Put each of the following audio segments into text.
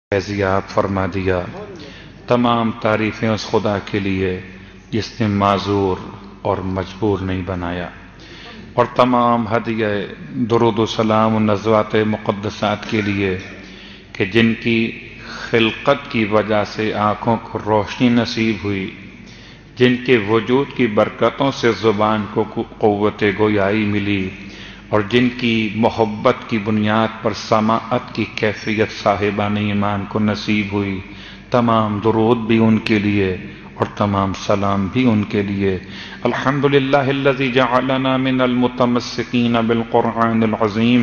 فیضیاب فرما دیا۔ تمام تعریفیں اس خدا کے لیے جس نے معذور اور مجبور نہیں بنایا، اور تمام ہدیہ درود و سلام و نزوات مقدسات کے لیے کہ جن کی خلقت کی وجہ سے آنکھوں کو روشنی نصیب ہوئی، جن کے وجود کی برکتوں سے زبان کو قوت گویائی ملی، اور جن کی محبت کی بنیاد پر سماعت کی کیفیت صاحبان ایمان کو نصیب ہوئی، تمام درود بھی ان کے لیے اور تمام سلام بھی ان کے لیے۔ الحمدللہ الذی جعلنا من المتمسکین بالقرآن العظیم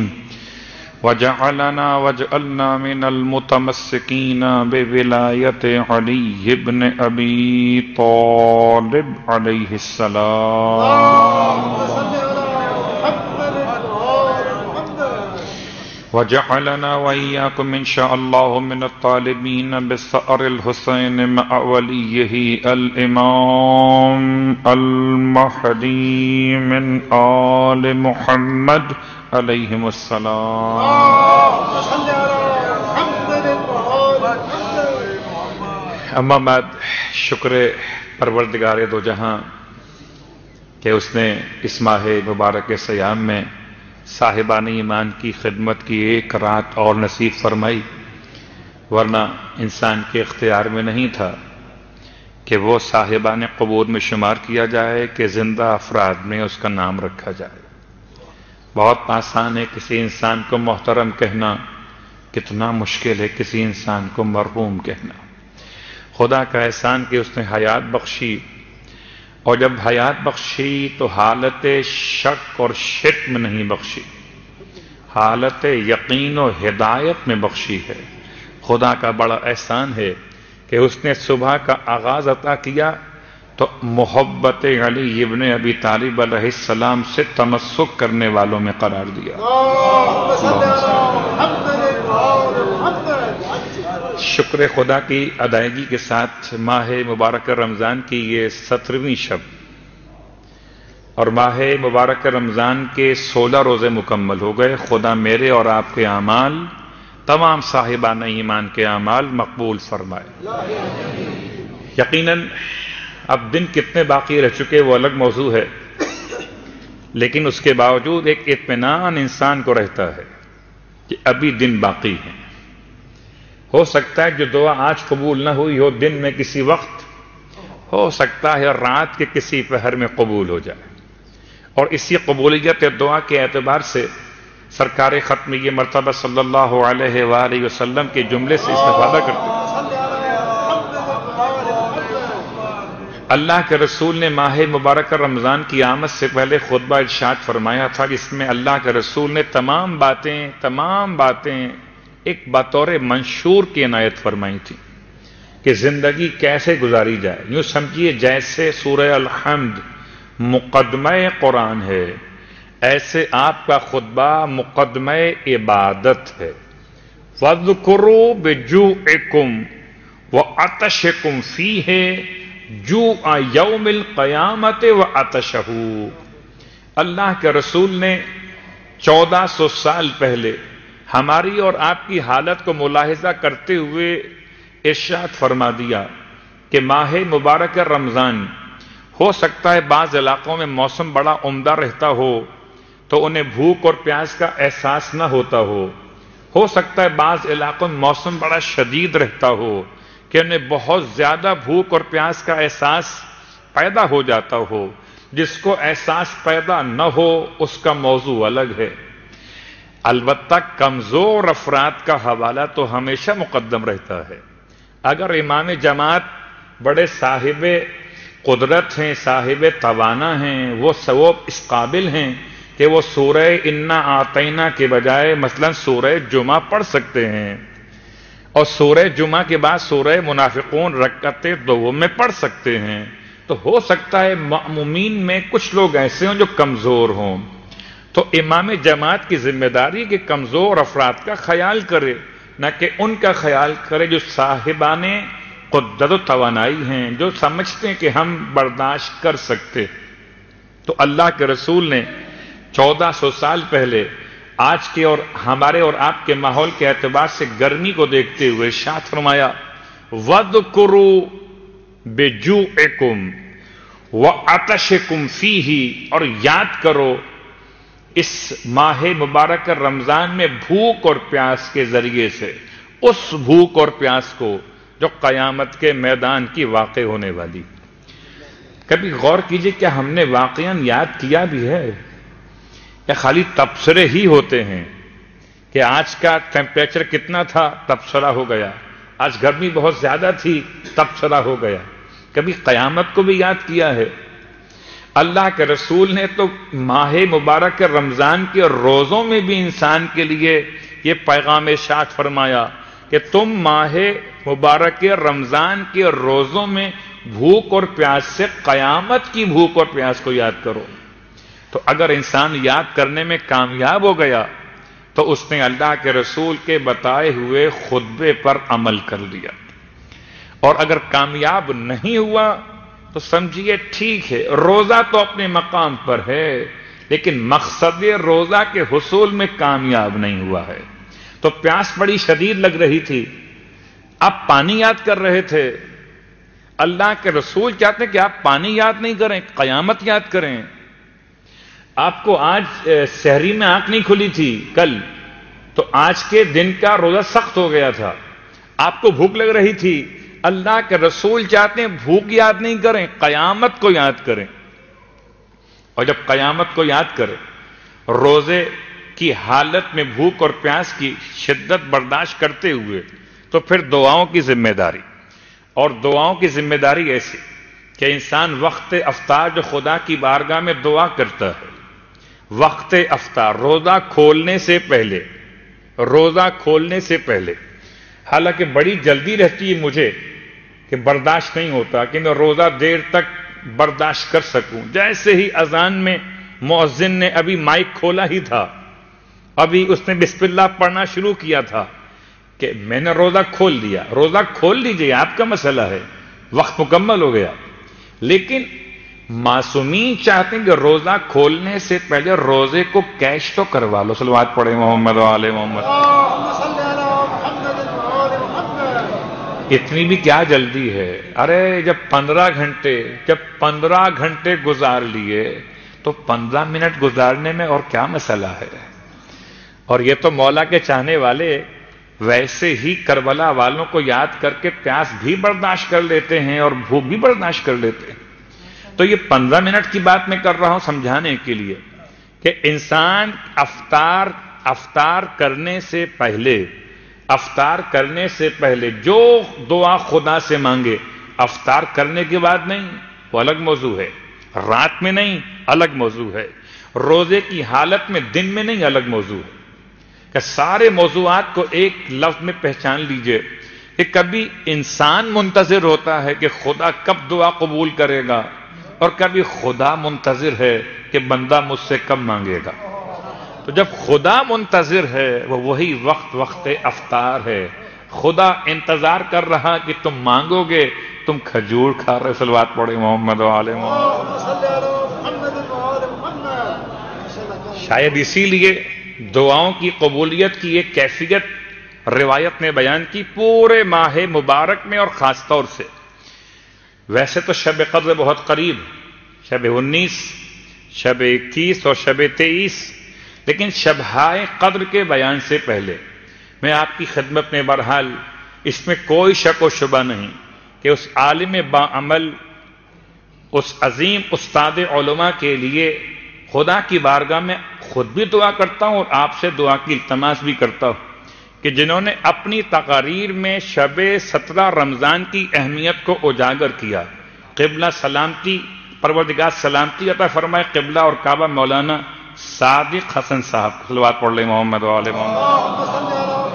وجعلنا من المتمسکین بولایت علی بن ابی طالب علیہ السلام، وجعلنا وإياكم إن شاء الله من الطالبين بثأر الحسين مع وليه الإمام المهدي من آل محمد عليهم السلام۔ اما بعد، شکر پروردگار دو جہاں کہ اس نے اس ماہ مبارک سیام میں صاحبان ایمان کی خدمت کی ایک رات اور نصیب فرمائی، ورنہ انسان کے اختیار میں نہیں تھا کہ وہ صاحبان قبور میں شمار کیا جائے کہ زندہ افراد میں اس کا نام رکھا جائے۔ بہت آسان ہے کسی انسان کو محترم کہنا، کتنا مشکل ہے کسی انسان کو مرحوم کہنا۔ خدا کا احسان کہ اس نے حیات بخشی، اور جب حیات بخشی تو حالت شک اور شرک میں نہیں بخشی، حالت یقین و ہدایت میں بخشی ہے۔ خدا کا بڑا احسان ہے کہ اس نے صبح کا آغاز عطا کیا تو محبت علی ابن ابی طالب علیہ السلام سے تمسک کرنے والوں میں قرار دیا۔ شکر خدا کی ادائیگی کے ساتھ ماہ مبارک رمضان کی یہ 17ویں شب اور ماہ مبارک رمضان کے 16 روزے مکمل ہو گئے۔ خدا میرے اور آپ کے اعمال، تمام صاحبان ایمان کے اعمال مقبول فرمائے۔ یقیناً اب دن کتنے باقی رہ چکے وہ الگ موضوع ہے، لیکن اس کے باوجود ایک اطمینان انسان کو رہتا ہے کہ ابھی دن باقی ہیں۔ ہو سکتا ہے جو دعا آج قبول نہ ہوئی ہو دن میں کسی وقت، ہو سکتا ہے رات کے کسی پہر میں قبول ہو جائے، اور اسی قبولیت دعا کے اعتبار سے سرکار ختمیہ مرتبہ صلی اللہ علیہ وآلہ وسلم کے جملے سے استفادہ کرتے ہیں۔ اللہ کے رسول نے ماہ مبارک رمضان کی آمد سے پہلے خطبہ ارشاد فرمایا تھا، جس میں اللہ کے رسول نے تمام باتیں ایک بطور منشور کی عنایت فرمائی تھی کہ زندگی کیسے گزاری جائے۔ یوں سمجھیے جیسے سورہ الحمد مقدمہ قرآن ہے، ایسے آپ کا خطبہ مقدمہ عبادت ہے۔ وَاذْكُرُوا بِجُوعِكُمْ وَعَطَشِكُمْ فِيهِ جُوعَ يَوْمِ الْقِيَامَةِ وَعَطَشَهُ۔ اللہ کے رسول نے 1400 سال پہلے ہماری اور آپ کی حالت کو ملاحظہ کرتے ہوئے ارشاد فرما دیا کہ ماہ مبارک رمضان، ہو سکتا ہے بعض علاقوں میں موسم بڑا عمدہ رہتا ہو تو انہیں بھوک اور پیاس کا احساس نہ ہوتا ہو سکتا ہے بعض علاقوں میں موسم بڑا شدید رہتا ہو کہ انہیں بہت زیادہ بھوک اور پیاس کا احساس پیدا ہو جاتا ہو۔ جس کو احساس پیدا نہ ہو اس کا موضوع الگ ہے، البتہ کمزور افراد کا حوالہ تو ہمیشہ مقدم رہتا ہے۔ اگر امام جماعت بڑے صاحب قدرت ہیں، صاحب توانا ہیں، وہ اس قابل ہیں کہ وہ سورہ انا اعطینا کے بجائے مثلا سورہ جمعہ پڑھ سکتے ہیں، اور سورہ جمعہ کے بعد سورہ منافقون رکعت دوم میں پڑھ سکتے ہیں، تو ہو سکتا ہے مأمومین میں کچھ لوگ ایسے ہوں جو کمزور ہوں، تو امام جماعت کی ذمہ داری کہ کمزور افراد کا خیال کرے، نہ کہ ان کا خیال کرے جو صاحبان قدرت و توانائی ہیں، جو سمجھتے ہیں کہ ہم برداشت کر سکتے۔ تو اللہ کے رسول نے 1400 سال پہلے آج کے اور ہمارے اور آپ کے ماحول کے اعتبار سے گرمی کو دیکھتے ہوئے ارشاد فرمایا وَاذْكُرُوا بِجُوعِكُمْ وَعَطَشِكُمْ فِيهِ، اور یاد کرو اس ماہ مبارک رمضان میں بھوک اور پیاس کے ذریعے سے، اس بھوک اور پیاس کو جو قیامت کے میدان کی واقع ہونے والی۔ کبھی غور کیجئے کہ ہم نے واقعاً یاد کیا بھی ہے یا خالی تبصرے ہی ہوتے ہیں کہ آج کا ٹیمپریچر کتنا تھا، تبصرہ ہو گیا، آج گرمی بہت زیادہ تھی، تبصرہ ہو گیا۔ کبھی قیامت کو بھی یاد کیا ہے؟ اللہ کے رسول نے تو ماہ مبارک رمضان کے روزوں میں بھی انسان کے لیے یہ پیغام ارشاد فرمایا کہ تم ماہ مبارک رمضان کے روزوں میں بھوک اور پیاس سے قیامت کی بھوک اور پیاس کو یاد کرو۔ تو اگر انسان یاد کرنے میں کامیاب ہو گیا تو اس نے اللہ کے رسول کے بتائے ہوئے خطبے پر عمل کر لیا، اور اگر کامیاب نہیں ہوا تو سمجھیے ٹھیک ہے، روزہ تو اپنے مقام پر ہے لیکن مقصد روزہ کے حصول میں کامیاب نہیں ہوا ہے۔ تو پیاس بڑی شدید لگ رہی تھی، آپ پانی یاد کر رہے تھے، اللہ کے رسول چاہتے ہیں کہ آپ پانی یاد نہیں کریں، قیامت یاد کریں۔ آپ کو آج سحری میں آنکھ نہیں کھلی تھی کل، تو آج کے دن کا روزہ سخت ہو گیا تھا، آپ کو بھوک لگ رہی تھی، اللہ کے رسول چاہتے ہیں بھوک یاد نہیں کریں، قیامت کو یاد کریں۔ اور جب قیامت کو یاد کریں، روزے کی حالت میں بھوک اور پیاس کی شدت برداشت کرتے ہوئے، تو پھر دعاؤں کی ذمہ داری، اور دعاؤں کی ذمہ داری ایسی کہ انسان وقت افطار جو خدا کی بارگاہ میں دعا کرتا ہے، وقت افطار روزہ کھولنے سے پہلے، روزہ کھولنے سے پہلے، حالانکہ بڑی جلدی رہتی ہے مجھے کہ برداشت نہیں ہوتا کہ میں روزہ دیر تک برداشت کر سکوں، جیسے ہی اذان میں مؤذن نے ابھی مائک کھولا ہی تھا، ابھی اس نے بسم اللہ پڑھنا شروع کیا تھا کہ میں نے روزہ کھول دیا۔ روزہ کھول لیجئے، آپ کا مسئلہ ہے، وقت مکمل ہو گیا، لیکن معصومین چاہتے ہیں کہ روزہ کھولنے سے پہلے روزے کو کیش تو کروا لو۔ صلوات پڑھیں محمد و آل محمد۔ اتنی بھی کیا جلدی ہے؟ ارے جب 15 گھنٹے گزار لیے تو 15 منٹ گزارنے میں اور کیا مسئلہ ہے؟ اور یہ تو مولا کے چاہنے والے ویسے ہی کربلا والوں کو یاد کر کے پیاس بھی برداشت کر لیتے ہیں اور بھوک بھی برداشت کر لیتے ہیں۔ تو یہ 15 منٹ کی بات میں کر رہا ہوں سمجھانے کے لیے کہ انسان افطار کرنے سے پہلے جو دعا خدا سے مانگے، افطار کرنے کے بعد نہیں، وہ الگ موضوع ہے، رات میں نہیں، الگ موضوع ہے، روزے کی حالت میں دن میں نہیں، الگ موضوع ہے۔ کہ سارے موضوعات کو ایک لفظ میں پہچان لیجئے کہ کبھی انسان منتظر ہوتا ہے کہ خدا کب دعا قبول کرے گا، اور کبھی خدا منتظر ہے کہ بندہ مجھ سے کب مانگے گا۔ تو جب خدا منتظر ہے وہ وہی وقت افطار ہے، خدا انتظار کر رہا کہ تم مانگو گے، تم کھجور کھا رہے۔ صلوات پڑھے محمد و آل محمد۔ شاید اسی لیے دعاؤں کی قبولیت کی ایک کیفیت روایت نے بیان کی پورے ماہ مبارک میں، اور خاص طور سے ویسے تو شب قدر بہت قریب، شب 19، شب 21 اور شب 23، لیکن شبہائے قدر کے بیان سے پہلے میں آپ کی خدمت میں بہرحال اس میں کوئی شک و شبہ نہیں کہ اس عالم باعمل، اس عظیم استاد علماء کے لیے خدا کی بارگاہ میں خود بھی دعا کرتا ہوں اور آپ سے دعا کی التماس بھی کرتا ہوں کہ جنہوں نے اپنی تقاریر میں شب 17 رمضان کی اہمیت کو اجاگر کیا، قبلہ سلامتی، پروردگار سلامتی عطا فرمائے قبلہ اور کعبہ، مولانا صادق حسن صاحب۔ صلوات پڑھ لیں محمد و آل محمد۔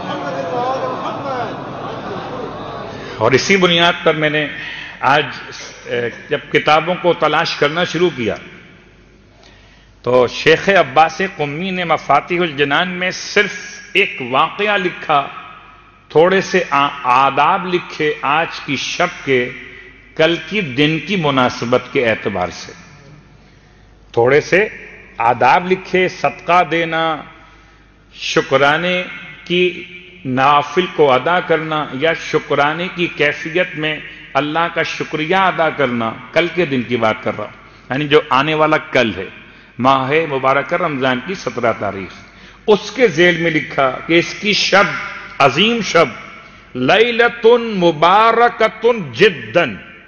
اور اسی بنیاد پر میں نے آج جب کتابوں کو تلاش کرنا شروع کیا تو شیخ عباس قمی نے مفاتیح الجنان میں صرف ایک واقعہ لکھا، تھوڑے سے آداب لکھے آج کی شب کے، کل کی دن کی مناسبت کے اعتبار سے، تھوڑے سے آداب لکھے، صدقہ دینا، شکرانے کی نوافل کو ادا کرنا یا شکرانے کی کیفیت میں اللہ کا شکریہ ادا کرنا، کل کے دن کی بات کر رہا ہوں، یعنی جو آنے والا کل ہے، ماہ مبارکہ رمضان کی 17 تاریخ، اس کے ذیل میں لکھا کہ اس کی شب، عظیم شب، لیلۃ مبارکۃ جدا،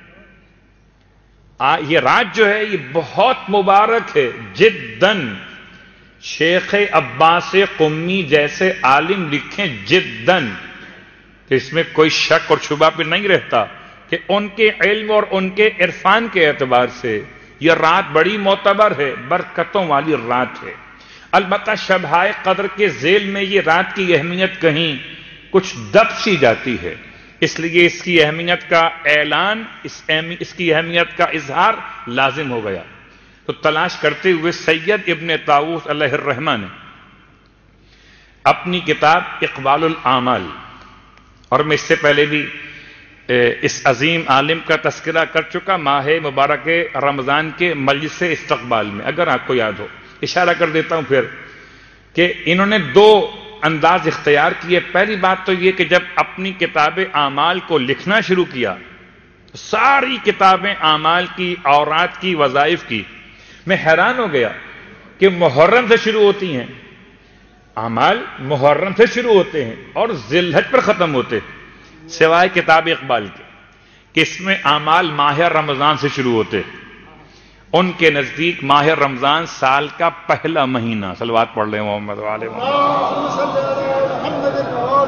یہ رات جو ہے یہ بہت مبارک ہے، جداً، شیخ عباس قمی جیسے عالم لکھیں جداً، تو اس میں کوئی شک اور شبہ پہ نہیں رہتا کہ ان کے علم اور ان کے عرفان کے اعتبار سے یہ رات بڑی معتبر ہے، برکتوں والی رات ہے۔ البتہ شبہائے قدر کے ذیل میں یہ رات کی اہمیت کہیں کچھ دب سی جاتی ہے، اس لیے اس کی اہمیت کا اعلان، اس کی اہمیت کا اظہار لازم ہو گیا۔ تو تلاش کرتے ہوئے سید ابن طاووس علیہ الرحمہ نے اپنی کتاب اقبال الاعمال، اور میں اس سے پہلے بھی اس عظیم عالم کا تذکرہ کر چکا ماہ مبارک رمضان کے مجلس استقبال میں، اگر آپ کو یاد ہو، اشارہ کر دیتا ہوں پھر، کہ انہوں نے 2 انداز اختیار کیے۔ پہلی بات تو یہ کہ جب اپنی کتاب اعمال کو لکھنا شروع کیا، ساری کتابیں اعمال کی، اورات کی، وظائف کی، میں حیران ہو گیا کہ محرم سے شروع ہوتی ہیں، اعمال محرم سے شروع ہوتے ہیں اور ذی الحج پر ختم ہوتے ہیں، سوائے کتاب اقبال کے کہ اس میں اعمال ماہ رمضان سے شروع ہوتے ہیں۔ ان کے نزدیک ماہ رمضان سال کا پہلا مہینہ، صلوات پڑھ لیں محمد وعلى محمد۔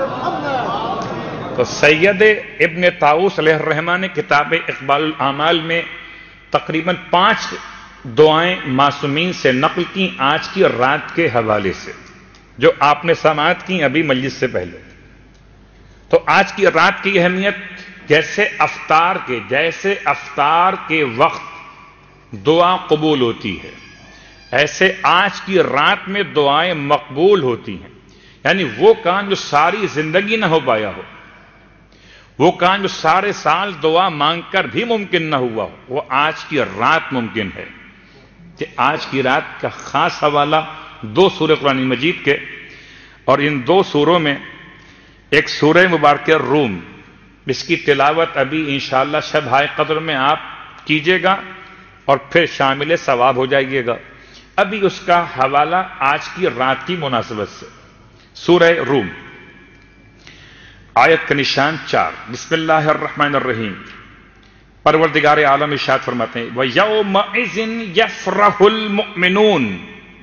تو سید ابن طاووس علیہ الرحمہ نے کتاب اقبال الاعمال میں تقریباً 5 دعائیں معصومین سے نقل کی آج کی رات کے حوالے سے، جو آپ نے سماعت کی ابھی مجلس سے پہلے۔ تو آج کی رات کی اہمیت، جیسے افطار کے وقت دعا قبول ہوتی ہے، ایسے آج کی رات میں دعائیں مقبول ہوتی ہیں، یعنی وہ کام جو ساری زندگی نہ ہو پایا ہو، وہ کام جو سارے سال دعا مانگ کر بھی ممکن نہ ہوا ہو، وہ آج کی رات ممکن ہے۔ کہ آج کی رات کا خاص حوالہ 2 سورہ قرآن مجید کے، اور ان 2 سوروں میں ایک سورہ مبارکہ روم، اس کی تلاوت ابھی انشاءاللہ شب ہائے قدر میں آپ کیجئے گا اور پھر شامل ثواب ہو جائیے گا۔ ابھی اس کا حوالہ آج کی رات کی مناسبت سے، سورہ روم، آیت کا نشان 4، بسم اللہ الرحمن الرحیم۔ پروردگار عالم ارشاد فرماتے ہیں وَيَوْمَئِذٍ يَفْرَحُ الْمُؤْمِنُونَ،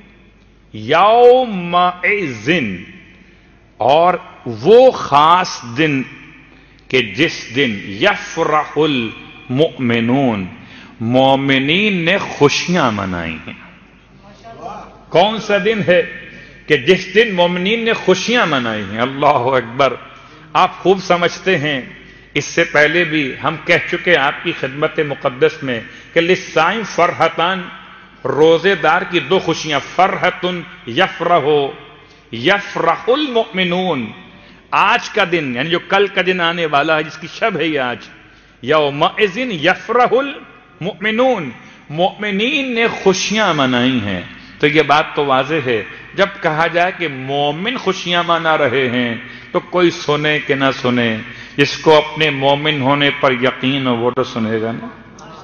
یومئذٍ، اور وہ خاص دن کہ جس دن یفرح المؤمنون، مومنین نے خوشیاں منائی ہیں۔ کون سا دن ہے کہ جس دن مومنین نے خوشیاں منائی ہیں؟ اللہ اکبر! آپ خوب سمجھتے ہیں، اس سے پہلے بھی ہم کہہ چکے آپ کی خدمت مقدس میں کہ للصائم فرحتان، روزے دار کی 2 خوشیاں، فرحت یفرح، یفرح المؤمنون، آج کا دن یعنی جو کل کا دن آنے والا ہے، جس کی شب ہے یہ آج، یومئذ یفرح المؤمنون، مؤمنین نے خوشیاں منائی ہیں۔ تو یہ بات تو واضح ہے، جب کہا جائے کہ مومن خوشیاں منا رہے ہیں تو کوئی سنے کہ نہ سنے، جس کو اپنے مومن ہونے پر یقین ہو وہ تو سنے گا نا۔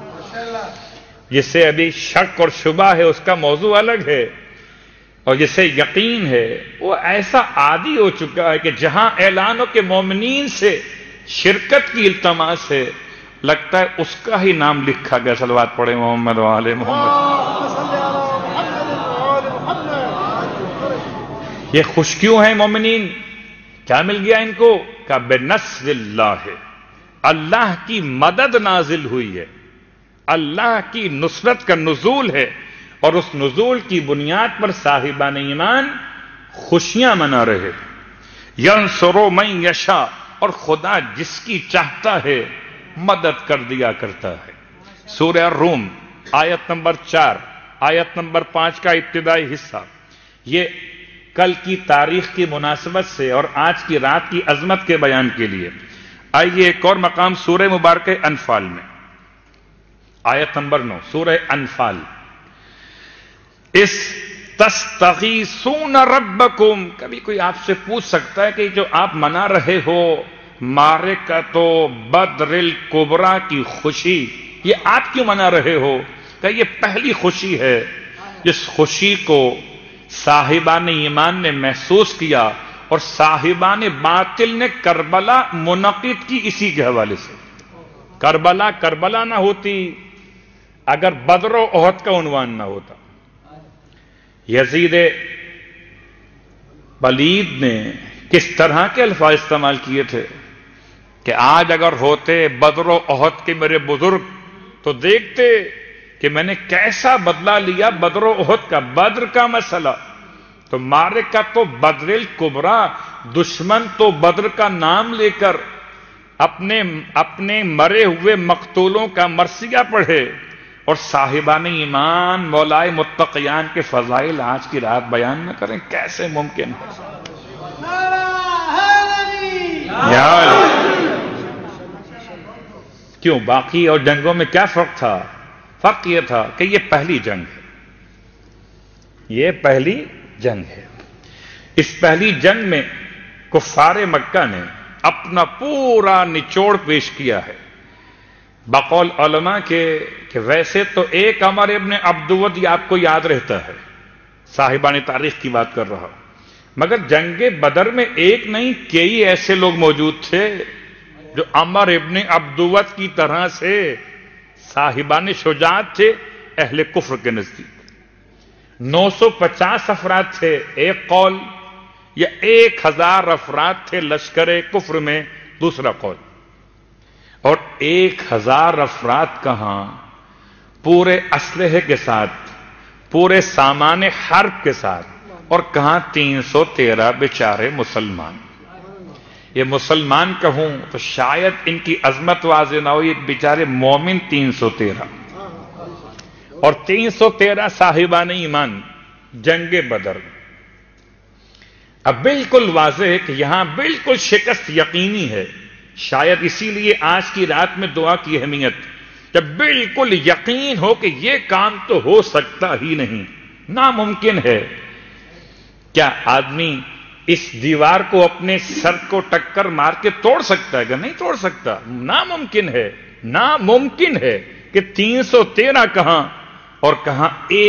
جسے ابھی شک اور شبہ ہے اس کا موضوع الگ ہے، اور جسے یقین ہے وہ ایسا عادی ہو چکا ہے کہ جہاں اعلان ہو کہ مومنین سے شرکت کی التماس ہے، لگتا ہے اس کا ہی نام لکھا گیا۔ صلوات پڑھیں محمد وعلى محمد۔ یہ خوش کیوں ہیں مومنین؟ کیا مل گیا ان کو؟ کہ بنصر اللہ، اللہ کی مدد نازل ہوئی ہے، اللہ کی نصرت کا نزول ہے، اور اس نزول کی بنیاد پر صاحبان ایمان خوشیاں منا رہے۔ ینصر من یشاء، اور خدا جس کی چاہتا ہے مدد کر دیا کرتا ہے۔ سورہ روم، آیت نمبر 4، آیت نمبر 5 کا ابتدائی حصہ، یہ کل کی تاریخ کی مناسبت سے اور آج کی رات کی عظمت کے بیان کے لیے۔ آئیے ایک اور مقام سورہ مبارکہ انفال میں، آیت نمبر 9، سورہ انفال۔ اس تستغیثون ربکم، کبھی کوئی آپ سے پوچھ سکتا ہے کہ جو آپ منا رہے ہو معرکۃ بدر الکبریٰ کی خوشی، یہ آپ کیوں منا رہے ہو؟ کہ یہ پہلی خوشی ہے جس خوشی کو صاحبان ایمان نے محسوس کیا، اور صاحبان باطل نے کربلا منعقد کی اسی کے حوالے سے۔ کربلا نہ ہوتی اگر بدر و احد کا عنوان نہ ہوتا۔ یزید پلید نے کس طرح کے الفاظ استعمال کیے تھے کہ آج اگر ہوتے بدر و احد کے میرے بزرگ تو دیکھتے کہ میں نے کیسا بدلہ لیا بدر و احد کا۔ بدر کا مسئلہ تو معرکۃ تو بدر الکبریٰ، دشمن تو بدر کا نام لے کر اپنے مرے ہوئے مقتولوں کا مرثیہ پڑھے، اور صاحبان ایمان مولائے متقیان کے فضائل آج کی رات بیان نہ کریں، کیسے ممکن ہے؟ کیوں باقی اور جنگوں میں کیا فرق تھا؟ فرق یہ تھا کہ یہ پہلی جنگ ہے، یہ پہلی جنگ ہے۔ اس پہلی جنگ میں کفار مکہ نے اپنا پورا نچوڑ پیش کیا ہے، بقول علماء کے کہ ویسے تو ایک عمر ابن عبدود یہ آپ کو یاد رہتا ہے، صاحبان تاریخ کی بات کر رہا، مگر جنگ بدر میں ایک نہیں کئی ایسے لوگ موجود تھے جو عمر ابن عبدود کی طرح سے صاحبان شجاعت تھے اہل کفر کے نزدیک۔ 950 افراد تھے ایک قول، یا 1000 افراد تھے لشکر کفر میں دوسرا قول، اور 1000 افراد کہاں، پورے اسلحے کے ساتھ، پورے سامان حرب کے ساتھ، اور کہاں 313 بیچارے مسلمان۔ یہ مسلمان کہوں تو شاید ان کی عظمت واضح نہ ہو، یہ بیچارے مومن 313 اور 313 صاحبان ایمان جنگ بدر۔ اب بالکل واضح ہے کہ یہاں بالکل شکست یقینی ہے، شاید اسی لیے آج کی رات میں دعا کی اہمیت، جب بالکل یقین ہو کہ یہ کام تو ہو سکتا ہی نہیں، ناممکن ہے۔ کیا آدمی اس دیوار کو اپنے سر کو ٹکر مار کے توڑ سکتا ہے؟ کہ نہیں توڑ سکتا، ناممکن ہے، ناممکن ہے کہ 313 کہاں اور کہاں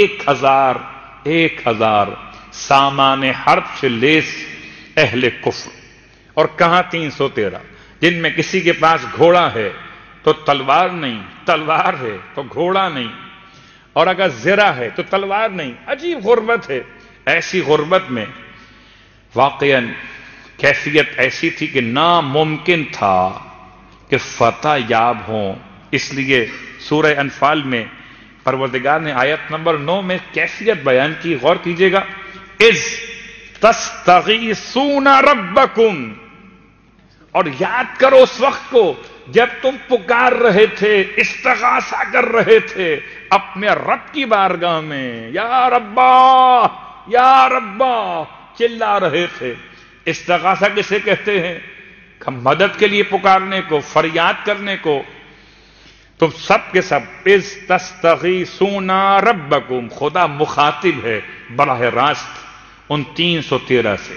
1000 سامان حرب سے لیس اہل کفر، اور کہاں 313 جن میں کسی کے پاس گھوڑا ہے تو تلوار نہیں، تلوار ہے تو گھوڑا نہیں، اور اگر زرہ ہے تو تلوار نہیں۔ عجیب غربت ہے۔ ایسی غربت میں واقعاً کیفیت ایسی تھی کہ ناممکن تھا کہ فتح یاب ہوں۔ اس لیے سورہ انفال میں پروردگار نے آیت نمبر 9 میں کیفیت بیان کی، غور کیجئے گا، اذ تستغیثون ربکم، اور یاد کرو اس وقت کو جب تم پکار رہے تھے، استغاثہ کر رہے تھے اپنے رب کی بارگاہ میں، یا ربا یا ربا چلا رہے تھے۔ استغاثہ کسے کہتے ہیں؟ مدد کے لیے پکارنے کو، فریاد کرنے کو۔ تم سب کے سب اذ تستغیثون ربکم، خدا مخاطب ہے براہ راست ان 313 سے،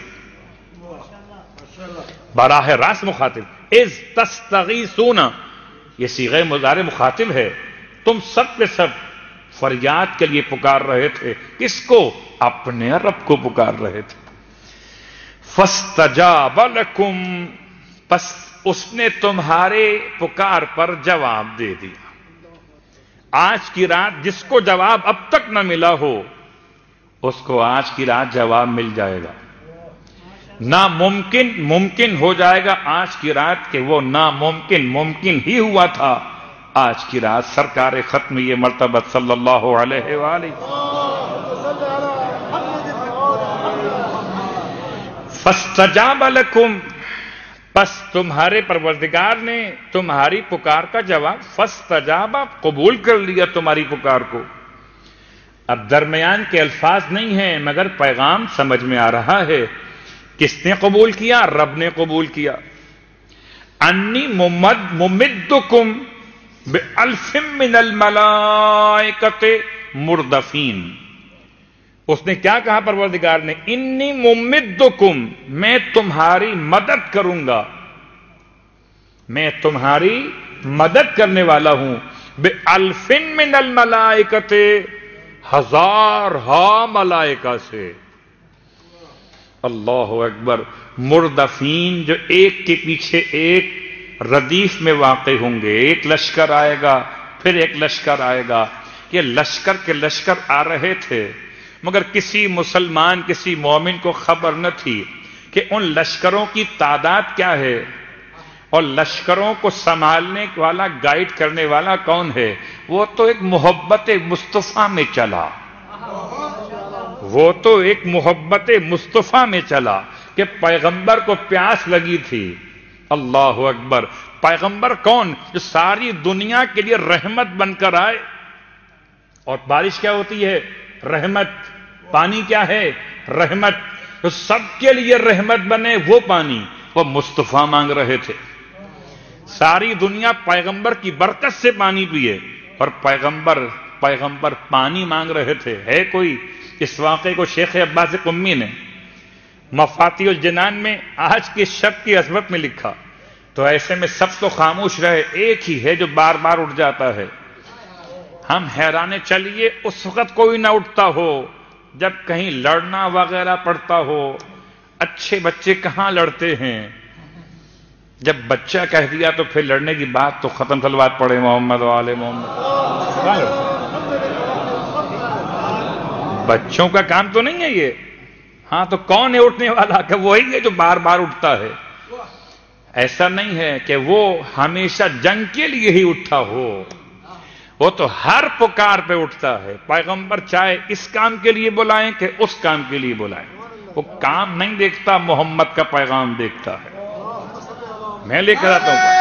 براہ راست مخاطب۔ اذ تستغیثون یہ صیغہ مضارع مخاطب ہے، تم سب کے سب فریاد کے لیے پکار رہے تھے، کس کو؟ اپنے رب کو پکار رہے تھے۔ فاستجاب لکم، پس اس نے تمہارے پکار پر جواب دے دیا۔ آج کی رات جس کو جواب اب تک نہ ملا ہو اس کو آج کی رات جواب مل جائے گا۔ ناممکن ممکن ہو جائے گا آج کی رات، کہ وہ ناممکن ممکن ہی ہوا تھا۔ آج کی رات سرکار ختم یہ مرتبہ صلی اللہ علیہ وآلہ فاستجاب لکم، پس تمہارے پروردگار نے تمہاری پکار کا جواب، فاستجاب قبول کر لیا تمہاری پکار کو۔ اب درمیان کے الفاظ نہیں ہیں مگر پیغام سمجھ میں آ رہا ہے۔ کس نے قبول کیا؟ رب نے قبول کیا۔ انی ممدکم بألف من الملائکۃ مردفین، اس نے کیا کہا پروردگار نے؟ انی ممدکم، میں تمہاری مدد کروں گا، میں تمہاری مدد کرنے والا ہوں، بِأَلْفٍ مِّنَ الْمَلَائِكَةِ، 1000 ملائکہ سے۔ اللہ اکبر۔ مردفین جو ایک کے پیچھے ایک ردیف میں واقع ہوں گے، ایک لشکر آئے گا پھر ایک لشکر آئے گا، یہ لشکر کے لشکر آ رہے تھے، مگر کسی مسلمان کسی مومن کو خبر نہ تھی کہ ان لشکروں کی تعداد کیا ہے اور لشکروں کو سنبھالنے والا گائیڈ کرنے والا کون ہے۔ وہ تو ایک محبت مصطفیٰ میں چلا، وہ تو ایک محبت مصطفیٰ میں چلا کہ پیغمبر کو پیاس لگی تھی۔ اللہ اکبر۔ پیغمبر کون؟ جو ساری دنیا کے لیے رحمت بن کر آئے۔ اور بارش کیا ہوتی ہے؟ رحمت۔ پانی کیا ہے؟ رحمت۔ تو سب کے لیے رحمت بنے وہ پانی، وہ مصطفیٰ مانگ رہے تھے۔ ساری دنیا پیغمبر کی برکت سے پانی پیے، اور پیغمبر پانی مانگ رہے تھے۔ ہے کوئی؟ اس واقعے کو شیخ عباس قمی نے مفاتیح الجنان میں آج کے شب کی عظمت میں لکھا۔ تو ایسے میں سب تو خاموش رہے، ایک ہی ہے جو بار بار اٹھ جاتا ہے۔ ہم حیرانے چلیے اس وقت کوئی نہ اٹھتا ہو جب کہیں لڑنا وغیرہ پڑتا ہو۔ اچھے بچے کہاں لڑتے ہیں؟ جب بچہ کہہ دیا تو پھر لڑنے کی بات تو ختم۔ صلوات پڑھے محمد و آل محمد۔ بچوں کا کام تو نہیں ہے یہ۔ ہاں تو کون ہے اٹھنے والا؟ کہ وہی ہے جو بار بار اٹھتا ہے۔ ایسا نہیں ہے کہ وہ ہمیشہ جنگ کے لیے ہی اٹھا ہو، وہ تو ہر پکار پہ اٹھتا ہے۔ پیغمبر چاہے اس کام کے لیے بلائیں کہ اس کام کے لیے بلائیں، وہ کام نہیں دیکھتا، محمد کا پیغام دیکھتا ہے۔ میں لے کر آتا ہوں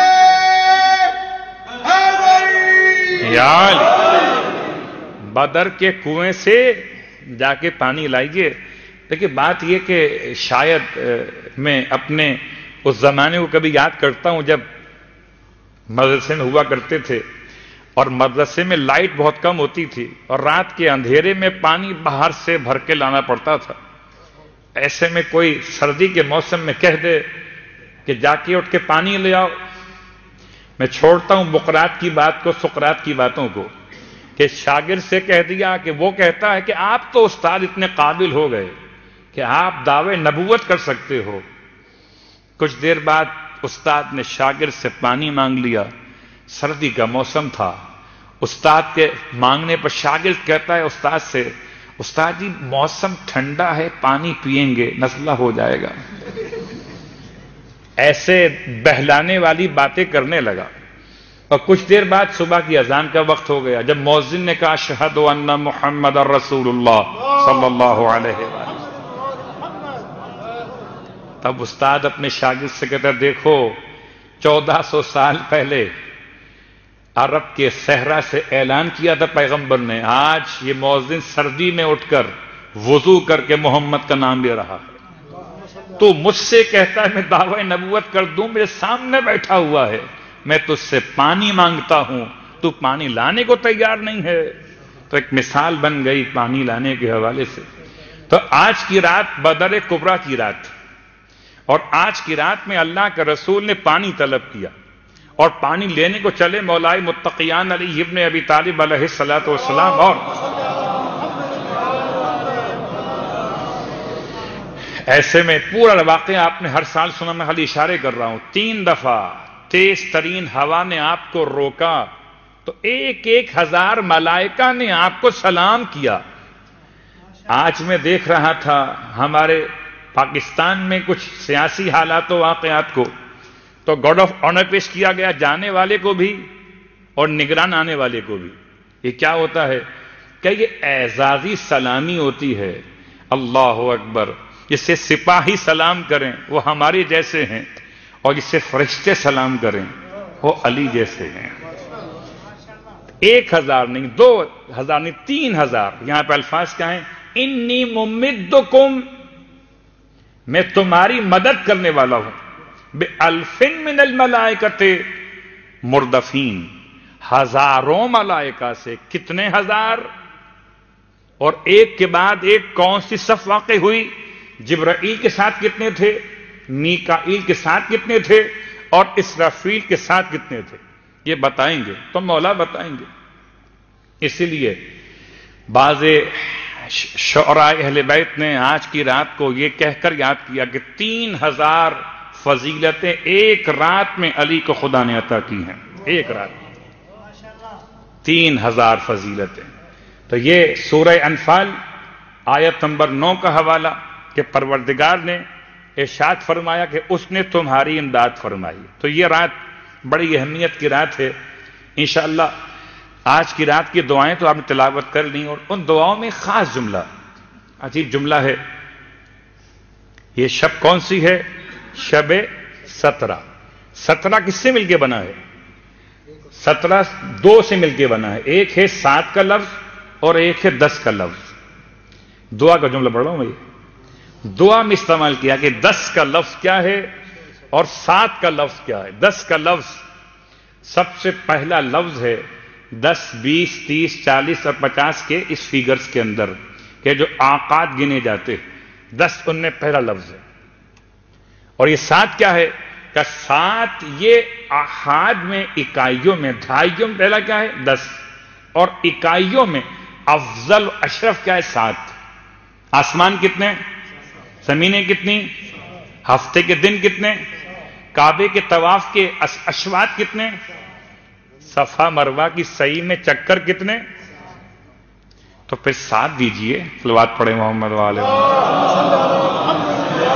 یا علی، بدر کے کنویں سے جا کے پانی لائیے۔ دیکھیے بات یہ کہ شاید میں اپنے اس زمانے کو کبھی یاد کرتا ہوں جب مدرسے میں ہوا کرتے تھے، اور مدرسے میں لائٹ بہت کم ہوتی تھی، اور رات کے اندھیرے میں پانی باہر سے بھر کے لانا پڑتا تھا۔ ایسے میں کوئی سردی کے موسم میں کہہ دے کہ جا کے اٹھ کے پانی لے آؤ۔ میں چھوڑتا ہوں بقرات کی بات کو، سقراط کی باتوں کو، کہ شاگرد سے کہہ دیا کہ وہ کہتا ہے کہ آپ تو استاد اتنے قابل ہو گئے کہ آپ دعوے نبوت کر سکتے ہو۔ کچھ دیر بعد استاد نے شاگرد سے پانی مانگ لیا، سردی کا موسم تھا۔ استاد کے مانگنے پر شاگرد کہتا ہے استاد سے، استاد جی موسم ٹھنڈا ہے، پانی پئیں گے نزلہ ہو جائے گا۔ ایسے بہلانے والی باتیں کرنے لگا، اور کچھ دیر بعد صبح کی اذان کا وقت ہو گیا۔ جب مؤذن نے کہا اشہد ان محمد رسول اللہ صلی اللہ علیہ وسلم، تب استاد اپنے شاگرد سے کہتا ہے دیکھو 1400 سال پہلے عرب کے صحرا سے اعلان کیا تھا پیغمبر نے، آج یہ مؤذن سردی میں اٹھ کر وضو کر کے محمد کا نام لے رہا ہے۔ تو مجھ سے کہتا ہے میں دعوی نبوت کر دوں، میرے سامنے بیٹھا ہوا ہے، میں تجھ سے پانی مانگتا ہوں، تو پانی لانے کو تیار نہیں ہے۔ تو ایک مثال بن گئی پانی لانے کے حوالے سے۔ تو آج کی رات بدر کبریٰ کی رات، اور آج کی رات میں اللہ کے رسول نے پانی طلب کیا اور پانی لینے کو چلے مولائے متقیان علی ابن ابی طالب علیہ الصلوۃ والسلام۔ اور ایسے میں پورا واقعہ آپ نے ہر سال سنا، میں خالی اشارے کر رہا ہوں۔ 3 دفعہ تیز ترین ہوا نے آپ کو روکا تو 1,000 ملائکہ نے آپ کو سلام کیا۔ آج میں دیکھ رہا تھا ہمارے پاکستان میں کچھ سیاسی حالات و واقعات کو، تو گارڈ آف آنر پیش کیا گیا جانے والے کو بھی اور نگران آنے والے کو بھی۔ یہ کیا ہوتا ہے کہ یہ اعزازی سلامی ہوتی ہے۔ اللہ اکبر۔ جسے سپاہی سلام کریں وہ ہمارے جیسے ہیں، اور جسے فرشتے سلام کریں وہ علی جیسے ہیں۔ 1,000 نہیں، 2,000 نہیں، 3,000۔ یہاں پہ الفاظ کیا ہیں؟ انی ممدکم، میں تمہاری مدد کرنے والا ہوں، بِأَلْفٍ مِّنَ الْمَلَائِكَةِ مُرْدَفِينَ، 1000 ملائکہ سے۔ کتنے ہزار؟ اور ایک کے بعد ایک کون سی صف واقع ہوئی؟ جبرائیل کے ساتھ کتنے تھے، میکائیل کے ساتھ کتنے تھے، اور اسرافیل کے ساتھ کتنے تھے، یہ بتائیں گے تو مولا بتائیں گے۔ اسی لیے بعض شعراء اہل بیت نے آج کی رات کو یہ کہہ کر یاد کیا کہ 3000 فضیلتیں ایک رات میں علی کو خدا نے عطا کی ہیں، ایک رات میں 3000 فضیلتیں۔ تو یہ سورہ انفال آیت نمبر 9 کا حوالہ کہ پروردگار نے ارشاد فرمایا کہ اس نے تمہاری امداد فرمائی۔ تو یہ رات بڑی اہمیت کی رات ہے۔ انشاءاللہ آج کی رات کی دعائیں تو آپ نے تلاوت کر لی، اور ان دعاؤں میں خاص جملہ، عجیب جملہ ہے۔ یہ شب کون سی ہے؟ شب 17۔ 17 کس سے مل کے بنا ہے؟ 17 دو سے مل کے بنا ہے، ایک ہے 7 کا لفظ اور ایک ہے 10 کا لفظ۔ دعا کا جملہ پڑھ رہا ہوں میں، دعا میں استعمال کیا کہ 10 کا لفظ کیا ہے اور 7 کا لفظ کیا ہے۔ 10 کا لفظ سب سے پہلا لفظ ہے 10، 20، 30، 40 اور 50 کے اس فیگرز کے اندر کہ جو آقات گنے جاتے، 10 ان میں پہلا لفظ ہے۔ اور یہ 7 کیا ہے کہ 7 یہ احاد میں، اکائیوں میں، دہائیوں میں پہلا کیا ہے؟ 10، اور اکائیوں میں افضل اشرف کیا ہے؟ 7۔ آسمان کتنے؟ زمینیں کتنی؟ ہفتے کے دن کتنے؟ کعبے کے طواف کے اشواط کتنے؟ صفا مروہ کی سعی میں چکر کتنے؟ تو پھر 7 دیجئے، صلوات پڑھے محمد وآلہ محمد۔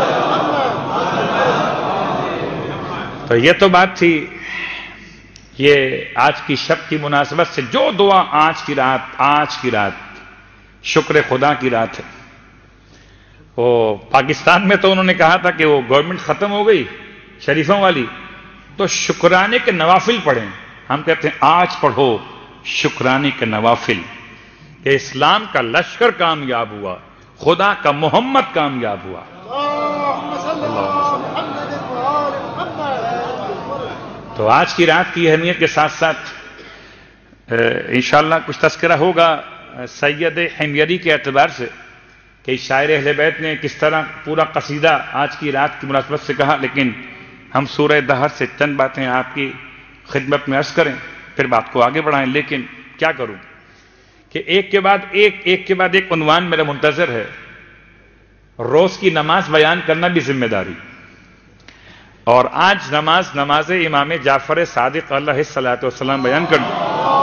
تو یہ تو بات تھی یہ آج کی شب کی مناسبت سے جو دعا آج کی رات شکر خدا کی رات ہے۔ وہ پاکستان میں تو انہوں نے کہا تھا کہ وہ گورنمنٹ ختم ہو گئی شریفوں والی، تو شکرانے کے نوافل پڑھیں۔ ہم کہتے ہیں آج پڑھو شکرانے کے نوافل کہ اسلام کا لشکر کامیاب ہوا، خدا کا محمد کامیاب ہوا۔ تو آج کی رات کی اہمیت کے ساتھ ساتھ انشاءاللہ کچھ تذکرہ ہوگا سید حمیری کے اعتبار سے کہ شاعر اہل بیت نے کس طرح پورا قصیدہ آج کی رات کی مناسبت سے کہا، لیکن ہم سورہ دہر سے چند باتیں آپ کی خدمت میں عرض کریں، پھر بات کو آگے بڑھائیں۔ لیکن کیا کروں کہ ایک کے بعد ایک عنوان میرا منتظر ہے، روز کی نماز بیان کرنا بھی ذمہ داری، اور آج نماز امام جعفر صادق علیہ الصلوۃ والسلام بیان کرنا۔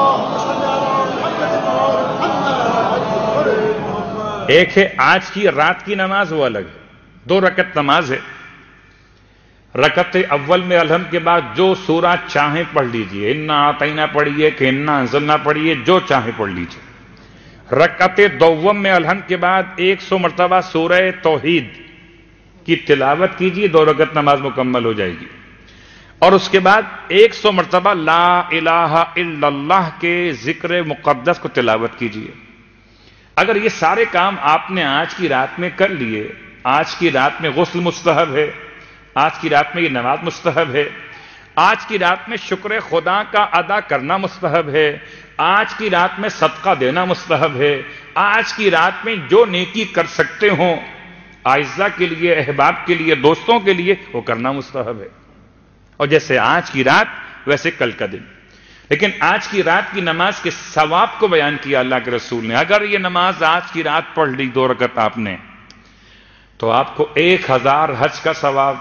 ایک ہے آج کی رات کی نماز، وہ الگ ہے، 2 رکعت نماز ہے۔ رکعت اول میں الحمد کے بعد جو سورہ چاہیں پڑھ لیجئے، انا اعطینا پڑھیے کہ انا انزلنا پڑھیے، جو چاہیں پڑھ لیجئے۔ رکعت دوم میں الحمد کے بعد 100 مرتبہ سورہ توحید کی تلاوت کیجیے، 2 رکعت نماز مکمل ہو جائے گی۔ اور اس کے بعد 100 مرتبہ لا الہ الا اللہ کے ذکر مقدس کو تلاوت کیجیے۔ اگر یہ سارے کام آپ نے آج کی رات میں کر لیے، آج کی رات میں غسل مستحب ہے، آج کی رات میں یہ نماز مستحب ہے، آج کی رات میں شکر خدا کا ادا کرنا مستحب ہے، آج کی رات میں صدقہ دینا مستحب ہے، آج کی رات میں جو نیکی کر سکتے ہوں اعزاء کے لیے، احباب کے لیے، دوستوں کے لیے، وہ کرنا مستحب ہے۔ اور جیسے آج کی رات ویسے کل کا دن۔ لیکن آج کی رات کی نماز کے ثواب کو بیان کیا اللہ کے رسول نے۔ اگر یہ نماز آج کی رات پڑھ لی 2 رکعت آپ نے، تو آپ کو 1000 حج کا ثواب،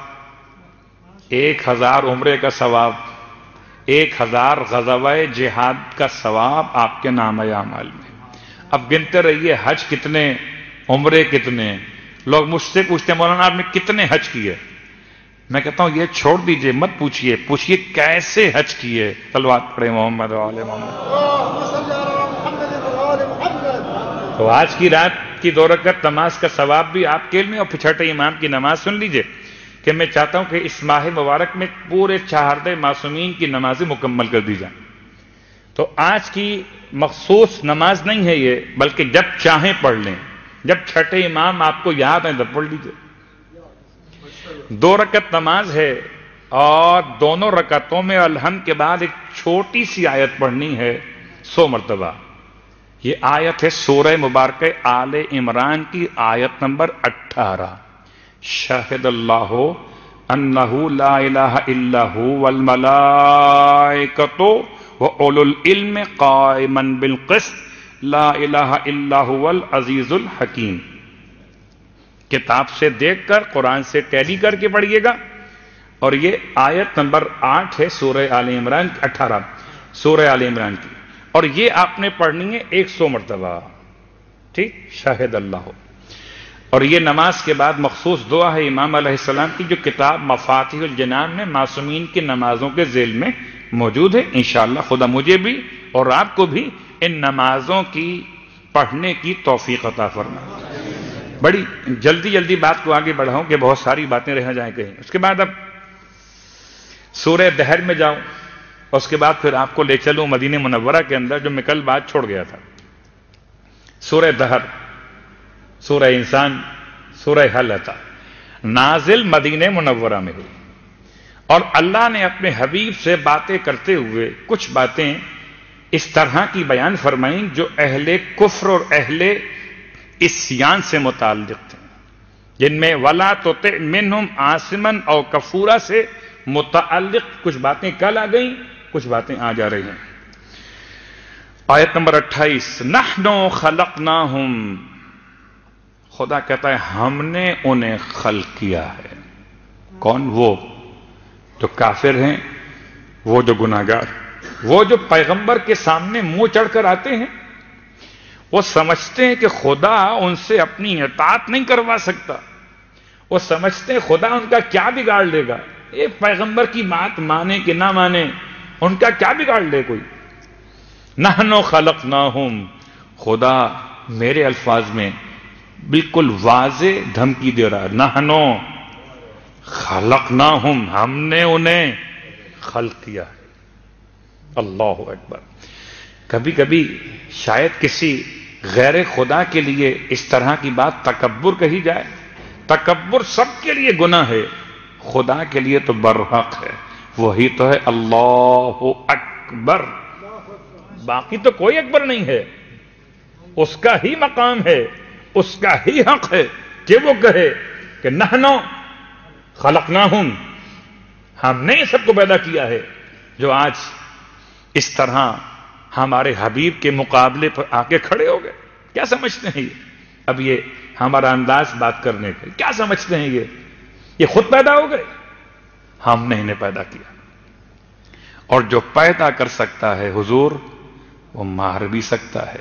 1000 عمرے کا ثواب، 1000 غزوہ جہاد کا ثواب آپ کے نامہ اعمال میں۔ اب گنتے رہیے حج کتنے، عمرے کتنے۔ لوگ مجھ سے پوچھتے ہیں مولانا آپ نے کتنے حج کیے؟ میں کہتا ہوں یہ چھوڑ دیجئے، مت پوچھئے، پوچھئے کیسے حج کیے۔ صلوات پڑھے محمد وآلہ محمد۔ تو آج کی رات کی 2 رکعت نماز کا ثواب بھی آپ کے لیے، اور پھر چھٹے امام کی نماز سن لیجئے کہ میں چاہتا ہوں کہ اس ماہ مبارک میں پورے 4 معصومین کی نمازیں مکمل کر دی جائیں۔ تو آج کی مخصوص نماز نہیں ہے یہ، بلکہ جب چاہیں پڑھ لیں، جب چھٹے امام آپ کو یاد آئیں تب پڑھ لیجئے۔ 2 رکعت نماز ہے، اور دونوں رکعتوں میں الحمد کے بعد ایک چھوٹی سی آیت پڑھنی ہے 100 مرتبہ۔ یہ آیت ہے سورہ مبارکہ آل عمران کی آیت نمبر 18. شاہد اللہ انہ لا الہ الا ہو والملائکۃ واولو العلم قائما بالقسط لا الہ الا هو العزیز الحکیم. کتاب سے دیکھ کر قرآن سے ٹیلی کر کے پڑھیے گا. اور یہ آیت نمبر 8 ہے سورہ آل عمران 18 سورہ آل عمران کی. اور یہ آپ نے پڑھنی ہے 100 مرتبہ. ٹھیک. شاہد اللہ. اور یہ نماز کے بعد مخصوص دعا ہے امام علیہ السلام کی جو کتاب مفاتیح الجنان میں معصومین کی نمازوں کے ذیل میں موجود ہے. انشاءاللہ خدا مجھے بھی اور آپ کو بھی ان نمازوں کی پڑھنے کی توفیق عطا فرمائے. بڑی جلدی بات کو آگے بڑھاؤں کہ بہت ساری باتیں رہ جائیں کہیں. اس کے بعد اب سورہ دہر میں جاؤں اور اس کے بعد پھر آپ کو لے چلوں مدینہ منورہ کے اندر جو میں کل بات چھوڑ گیا تھا. سورہ دہر، سورہ انسان، سورہ حل عطا نازل مدینہ منورہ میں ہوئی. اور اللہ نے اپنے حبیب سے باتیں کرتے ہوئے کچھ باتیں اس طرح کی بیان فرمائیں جو اہل کفر اور اہل عصیان سے متعلق تھے، جن میں ولا تطع منہم عاصما او کفورا سے متعلق کچھ باتیں کل آ گئیں، کچھ باتیں آ جا رہی ہیں. آیت نمبر 28 نحن خلقناہم. خدا کہتا ہے ہم نے انہیں خلق کیا ہے. کون؟ وہ جو کافر ہیں، وہ جو گناہگار، وہ جو پیغمبر کے سامنے منہ چڑھ کر آتے ہیں. وہ سمجھتے ہیں کہ خدا ان سے اپنی اطاعت نہیں کروا سکتا. وہ سمجھتے ہیں خدا ان کا کیا بگاڑ لے گا. ایک پیغمبر کی بات مانے کہ نہ مانے، ان کا کیا بگاڑ لے کوئی. نحن خلقناہم. خدا میرے الفاظ میں بالکل واضح دھمکی دے رہا ہے. نحن خلقناہم، ہم نے انہیں خلق کیا. اللہ اکبر. کبھی کبھی شاید کسی غیر خدا کے لیے اس طرح کی بات تکبر کہی جائے. تکبر سب کے لیے گناہ ہے، خدا کے لیے تو برحق ہے. وہی تو ہے اللہ اکبر. باقی تو کوئی اکبر نہیں ہے. اس کا ہی مقام ہے، اس کا ہی حق ہے کہ وہ کہے کہ نحن خلقناہم، ہم نے یہ سب کو پیدا کیا ہے. جو آج اس طرح ہمارے حبیب کے مقابلے پر آ کے کھڑے ہو گئے، کیا سمجھتے ہیں یہ؟ اب یہ ہمارا انداز بات کرنے کا، کیا سمجھتے ہیں یہ خود پیدا ہو گئے؟ ہم نے انہیں پیدا کیا. اور جو پیدا کر سکتا ہے حضور، وہ مار بھی سکتا ہے.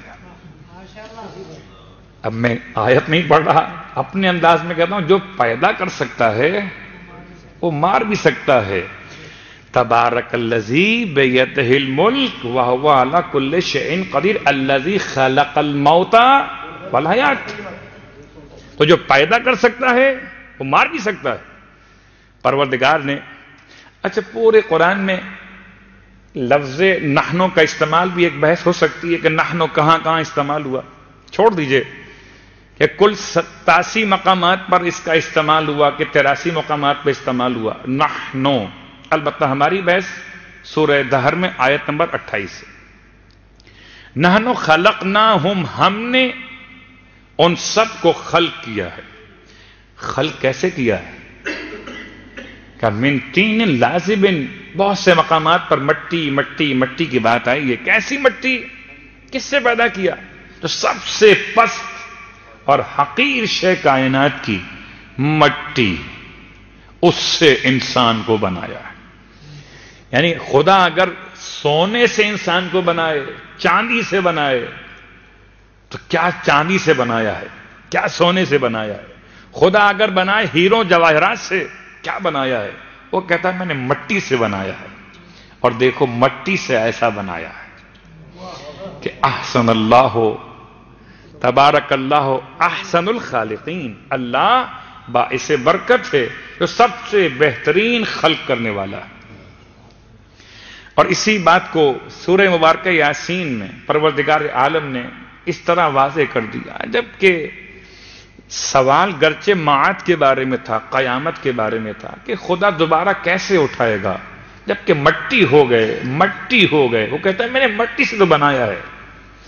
اب میں آیت نہیں پڑھ رہا، اپنے انداز میں کہتا ہوں جو پیدا کر سکتا ہے وہ مار بھی سکتا ہے. تبارک الذی بیدہ الملک وہو علی کل شیء قدیر الذی خلق الموت والحیات. تو جو پیدا کر سکتا ہے وہ مار بھی سکتا ہے. پروردگار نے اچھا پورے قرآن میں لفظ نحنو کا استعمال بھی ایک بحث ہو سکتی ہے کہ نحنو کہاں کہاں استعمال ہوا. چھوڑ دیجئے کہ کل 87 مقامات پر اس کا استعمال ہوا کہ 83 مقامات پر استعمال ہوا. نحنو البتہ ہماری بحث سورہ دہر میں آیت نمبر 28 ہے. نحنو خلقناہم، ہم نے ان سب کو خلق کیا ہے. خلق کیسے کیا ہے؟ کہ من طین لازب. بہت سے مقامات پر مٹی مٹی مٹی کی بات آئی ہے. کیسی مٹی؟ کس سے پیدا کیا؟ تو سب سے پست اور حقیر شے کائنات کی مٹی، اس سے انسان کو بنایا ہے. یعنی خدا اگر سونے سے انسان کو بنائے، چاندی سے بنائے، تو کیا چاندی سے بنایا ہے، کیا سونے سے بنایا ہے. خدا اگر بنائے ہیروں جواہرات سے، کیا بنایا ہے؟ وہ کہتا ہے میں نے مٹی سے بنایا ہے. اور دیکھو مٹی سے ایسا بنایا ہے کہ احسن اللہ تبارک اللہ احسن الخالقین. اللہ باعث برکت ہے جو سب سے بہترین خلق کرنے والا ہے. اور اسی بات کو سورہ مبارکہ یاسین میں پروردگار عالم نے اس طرح واضح کر دیا. جبکہ سوال گرچہ معاد کے بارے میں تھا، قیامت کے بارے میں تھا کہ خدا دوبارہ کیسے اٹھائے گا، جبکہ مٹی ہو گئے. وہ کہتا ہے میں نے مٹی سے تو بنایا ہے.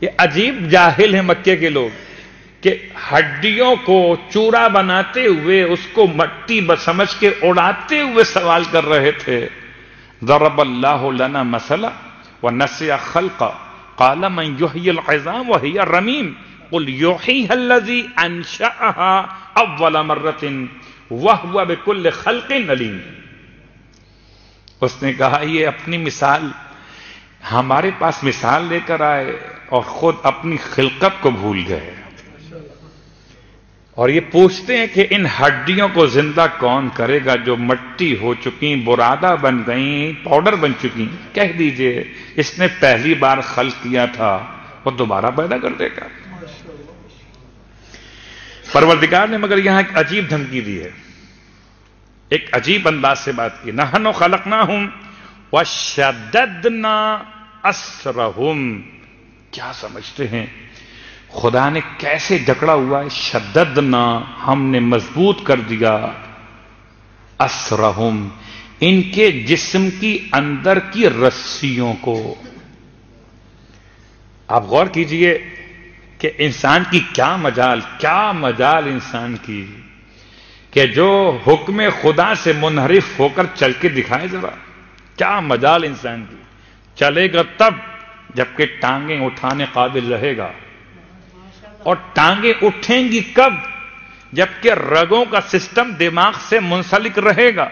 یہ عجیب جاہل ہیں مکے کے لوگ کہ ہڈیوں کو چورا بناتے ہوئے اس کو مٹی سمجھ کے اڑاتے ہوئے سوال کر رہے تھے. ضرب اللہ لنا مثلا ونسی خلقا قال من یحیی العظام وہی رمیم قل یحییها الذی انشأها اول مرۃ وہو بکل خلق علیم. اس نے کہا یہ اپنی مثال ہمارے پاس مثال لے کر آئے اور خود اپنی خلقت کو بھول گئے. اور یہ پوچھتے ہیں کہ ان ہڈیوں کو زندہ کون کرے گا جو مٹی ہو چکی، برادہ بن گئیں، پاؤڈر بن چکی. کہہ دیجئے اس نے پہلی بار خلق کیا تھا وہ دوبارہ پیدا کر دے گا. پروردگار نے مگر یہاں ایک عجیب دھمکی دی ہے، ایک عجیب انداز سے بات کی. نحن خلقناہم وشددنا اسرہم. کیا سمجھتے ہیں خدا نے کیسے جکڑا ہوا ہے؟ شددنا، ہم نے مضبوط کر دیا، اسرہم، ان کے جسم کی اندر کی رسیوں کو. آپ غور کیجئے کہ انسان کی کیا مجال انسان کی کہ جو حکم خدا سے منحرف ہو کر چل کے دکھائے. ذرا کیا مجال انسان کی. چلے گا تب جبکہ ٹانگیں اٹھانے قابل رہے گا، اور ٹانگیں اٹھیں گی کب؟ جبکہ رگوں کا سسٹم دماغ سے منسلک رہے گا.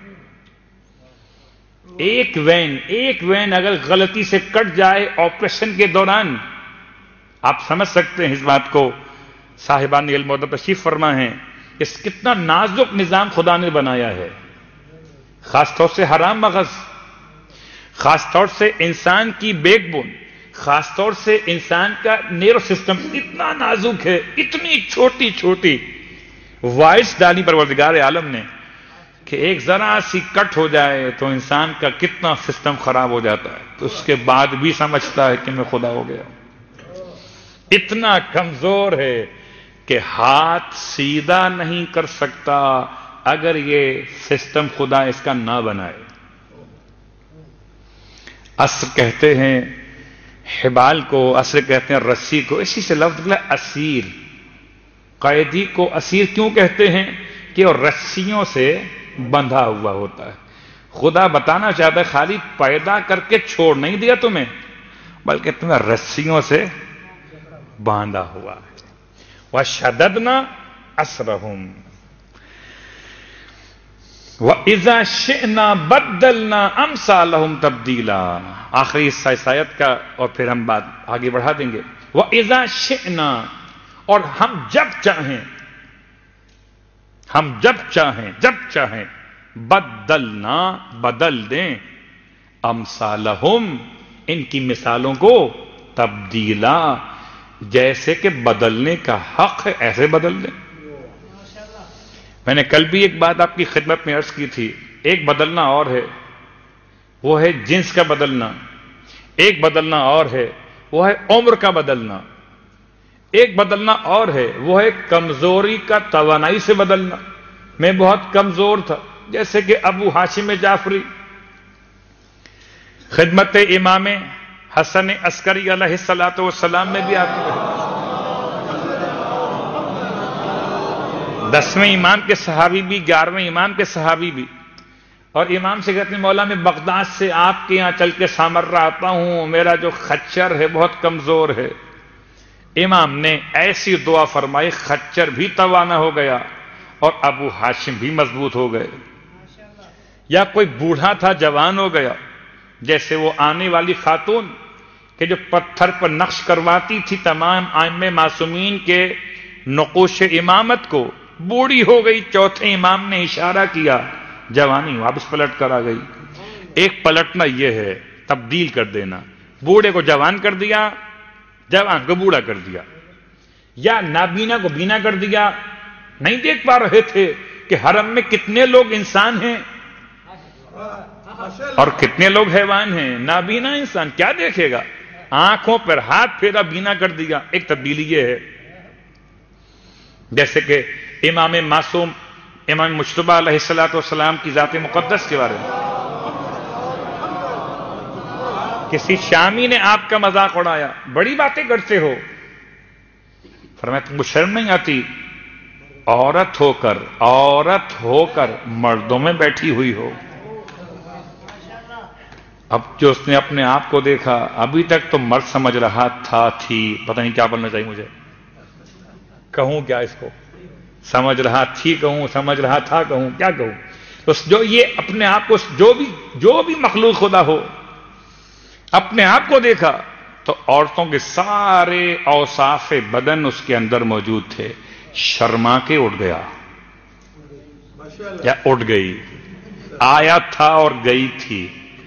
ایک وین اگر غلطی سے کٹ جائے آپریشن کے دوران، آپ سمجھ سکتے ہیں اس بات کو. صاحبان علم و تشریف فرما ہے اس کتنا نازک نظام خدا نے بنایا ہے. خاص طور سے حرام مغز، خاص طور سے انسان کی بیک بون، خاص طور سے انسان کا نیرو سسٹم اتنا نازک ہے. اتنی چھوٹی چھوٹی وائس ڈالی پروردگار عالم نے کہ ایک ذرا سی کٹ ہو جائے تو انسان کا کتنا سسٹم خراب ہو جاتا ہے. تو اس کے بعد بھی سمجھتا ہے کہ میں خدا ہو گیا. اتنا کمزور ہے کہ ہاتھ سیدھا نہیں کر سکتا اگر یہ سسٹم خدا اس کا نہ بنائے. اسر کہتے ہیں حبال کو، اسر کہتے ہیں رسی کو. اسی سے لفظ نکلا اسیر. قیدی کو اسیر کیوں کہتے ہیں؟ کہ وہ رسیوں سے بندھا ہوا ہوتا ہے. خدا بتانا چاہتا ہے خالی پیدا کر کے چھوڑ نہیں دیا تمہیں، بلکہ تمہیں رسیوں سے باندھا ہوا ہے. وَشَدَدْنَا أَسْرَهُمْ وَإِذَا شِئْنَا بَدَّلْنَا أَمْثَالَهُمْ تَبْدِيلًا. آخری حصہ آیت کا اور پھر ہم بات آگے بڑھا دیں گے. وَإِذَا شِئْنَا، اور ہم جب چاہیں بدلنا، بدل دیں، امثالہم، ان کی مثالوں کو، تبدیلا، جیسے کہ بدلنے کا حق ہے ایسے بدل دیں. میں نے کل بھی ایک بات آپ کی خدمت میں عرض کی تھی. ایک بدلنا اور ہے، وہ ہے جنس کا بدلنا. ایک بدلنا اور ہے، وہ ہے عمر کا بدلنا. ایک بدلنا اور ہے، وہ ہے کمزوری کا توانائی سے بدلنا. میں بہت کمزور تھا، جیسے کہ ابو ہاشم جعفری خدمت امام حسن عسکری علیہ الصلوۃ والسلام میں بھی آتے ہیں. 10ویں امام کے صحابی بھی، 11ویں امام کے صحابی بھی. اور امام سے کہتے ہیں مولا میں بغداد سے آپ کے یہاں چل کے سامرا آتا ہوں، میرا جو خچر ہے بہت کمزور ہے. امام نے ایسی دعا فرمائی خچر بھی توانا ہو گیا اور ابو ہاشم بھی مضبوط ہو گئے. یا کوئی بوڑھا تھا جوان ہو گیا، جیسے وہ آنے والی خاتون کہ جو پتھر پر نقش کرواتی تھی تمام ائمہ معصومین کے نقوش امامت کو، بوڑھی ہو گئی. چوتھے امام نے اشارہ کیا، جوانی واپس پلٹ کر آ گئی. ایک پلٹنا یہ ہے تبدیل کر دینا. بوڑھے کو جوان کر دیا، جوان کو بوڑھا کر دیا. یا نابینا کو بینا کر دیا. نہیں دیکھ پا رہے تھے کہ حرم میں کتنے لوگ انسان ہیں اور کتنے لوگ حیوان ہیں. نابینا انسان کیا دیکھے گا؟ آنکھوں پر ہاتھ پھیرا، بینا کر دیا. ایک تبدیلی یہ ہے. جیسے کہ امام معصوم امام مجتبی علیہ الصلوۃ والسلام کی ذات مقدس کے بارے میں کسی شامی نے آپ کا مذاق اڑایا، بڑی باتیں کرتے ہو، فرمایا تم کو شرم نہیں آتی؟ عورت ہو کر مردوں میں بیٹھی ہوئی ہو۔ اب جو اس نے اپنے آپ کو دیکھا، ابھی تک تو مرد سمجھ رہا تھی، پتہ نہیں کیا بولنا چاہیے مجھے، کہوں کیا اس کو، سمجھ رہا تھی کہوں، سمجھ رہا تھا کہوں، کیا کہوں؟ تو جو یہ اپنے آپ کو جو بھی مخلوق خدا ہو اپنے آپ کو دیکھا تو عورتوں کے سارے اوصاف بدن اس کے اندر موجود تھے، شرما کے اٹھ گیا یا اٹھ گئی، آیا تھا اور گئی تھی۔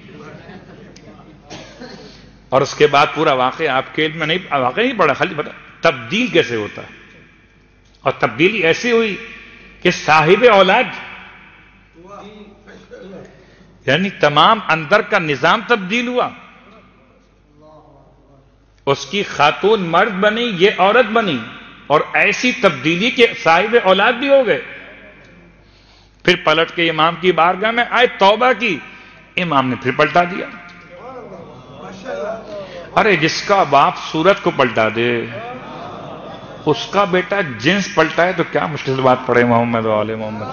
اور اس کے بعد پورا واقعہ آپ کے علم میں نہیں، واقعہ نہیں پڑا، خالی پتا تبدیل کیسے ہوتا ہے، اور تبدیلی ایسی ہوئی کہ صاحب اولاد، یعنی تمام اندر کا نظام تبدیل ہوا، اس کی خاتون مرد بنی، یہ عورت بنی، اور ایسی تبدیلی کہ صاحب اولاد بھی ہو گئے۔ پھر پلٹ کے امام کی بارگاہ میں آئے، توبہ کی، امام نے پھر پلٹا دیا۔ ارے جس کا باپ سورت کو پلٹا دے، اس کا بیٹا جنس پلٹا ہے تو کیا مشکل بات پڑے محمد و آل محمد۔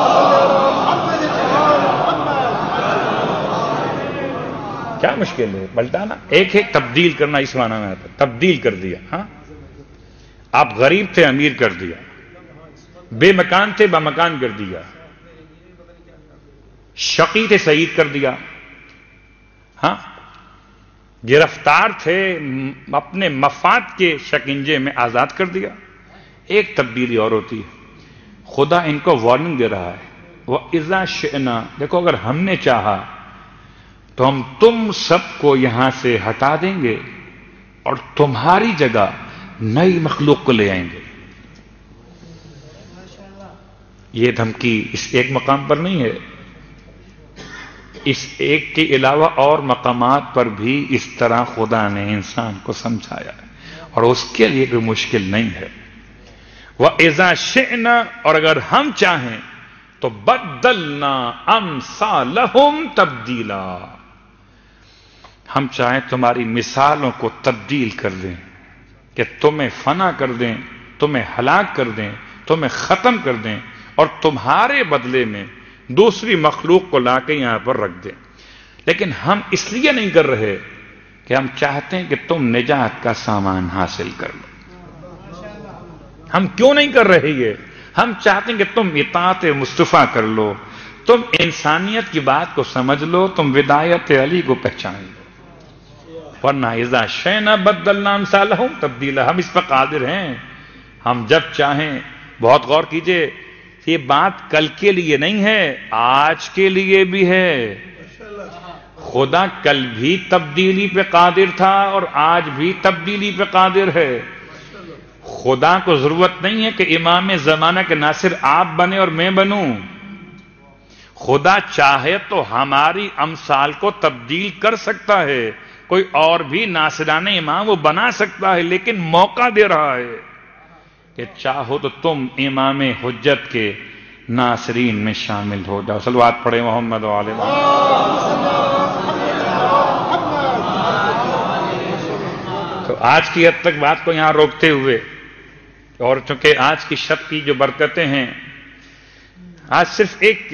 کیا مشکل ہے پلٹانا؟ ایک ہے تبدیل کرنا، اس معنی میں آتا، تبدیل کر دیا۔ ہاں، آپ غریب تھے امیر کر دیا، بے مکان تھے بمکان کر دیا، شقی تھے سعید کر دیا، ہاں، گرفتار تھے اپنے مفاد کے شکنجے میں آزاد کر دیا۔ ایک تبدیلی اور ہوتی ہے، خدا ان کو وارننگ دے رہا ہے، وَإِذَا شِئْنَا، دیکھو اگر ہم نے چاہا تو ہم تم سب کو یہاں سے ہٹا دیں گے اور تمہاری جگہ نئی مخلوق کو لے آئیں گے۔ یہ دھمکی اس ایک مقام پر نہیں ہے، اس ایک کے علاوہ اور مقامات پر بھی اس طرح خدا نے انسان کو سمجھایا ہے، اور اس کے لیے کوئی مشکل نہیں ہے۔ وَإِذَا شِئْنَا، اور اگر ہم چاہیں تو بدلنا امثالہم تبدیلا، ہم چاہیں تمہاری مثالوں کو تبدیل کر دیں، کہ تمہیں فنا کر دیں، تمہیں ہلاک کر دیں، تمہیں ختم کر دیں، اور تمہارے بدلے میں دوسری مخلوق کو لا کے یہاں پر رکھ دیں۔ لیکن ہم اس لیے نہیں کر رہے کہ ہم چاہتے ہیں کہ تم نجات کا سامان حاصل کر لو۔ ہم کیوں نہیں کر رہے یہ؟ ہم چاہتے ہیں کہ تم اطاعت مصطفیٰ کر لو، تم انسانیت کی بات کو سمجھ لو، تم ودایت علی کو پہچان لو۔ ورنہ اذا شئنا بدلنا امثالہم تبدیلا، ہم اس پر قادر ہیں، ہم جب چاہیں۔ بہت غور کیجئے، یہ بات کل کے لیے نہیں ہے، آج کے لیے بھی ہے۔ خدا کل بھی تبدیلی پہ قادر تھا اور آج بھی تبدیلی پہ قادر ہے۔ خدا کو ضرورت نہیں ہے کہ امام زمانہ کے ناصر آپ بنے اور میں بنوں۔ خدا چاہے تو ہماری امثال کو تبدیل کر سکتا ہے، کوئی اور بھی ناصران امام وہ بنا سکتا ہے، لیکن موقع دے رہا ہے کہ چاہو تو تم امام حجت کے ناصرین میں شامل ہو جاؤ۔ صلوات پڑھے محمد و آل محمد۔ تو آج کی حد تک بات کو یہاں روکتے ہوئے، اور چونکہ آج کی شب کی جو برکتیں ہیں، آج صرف ایک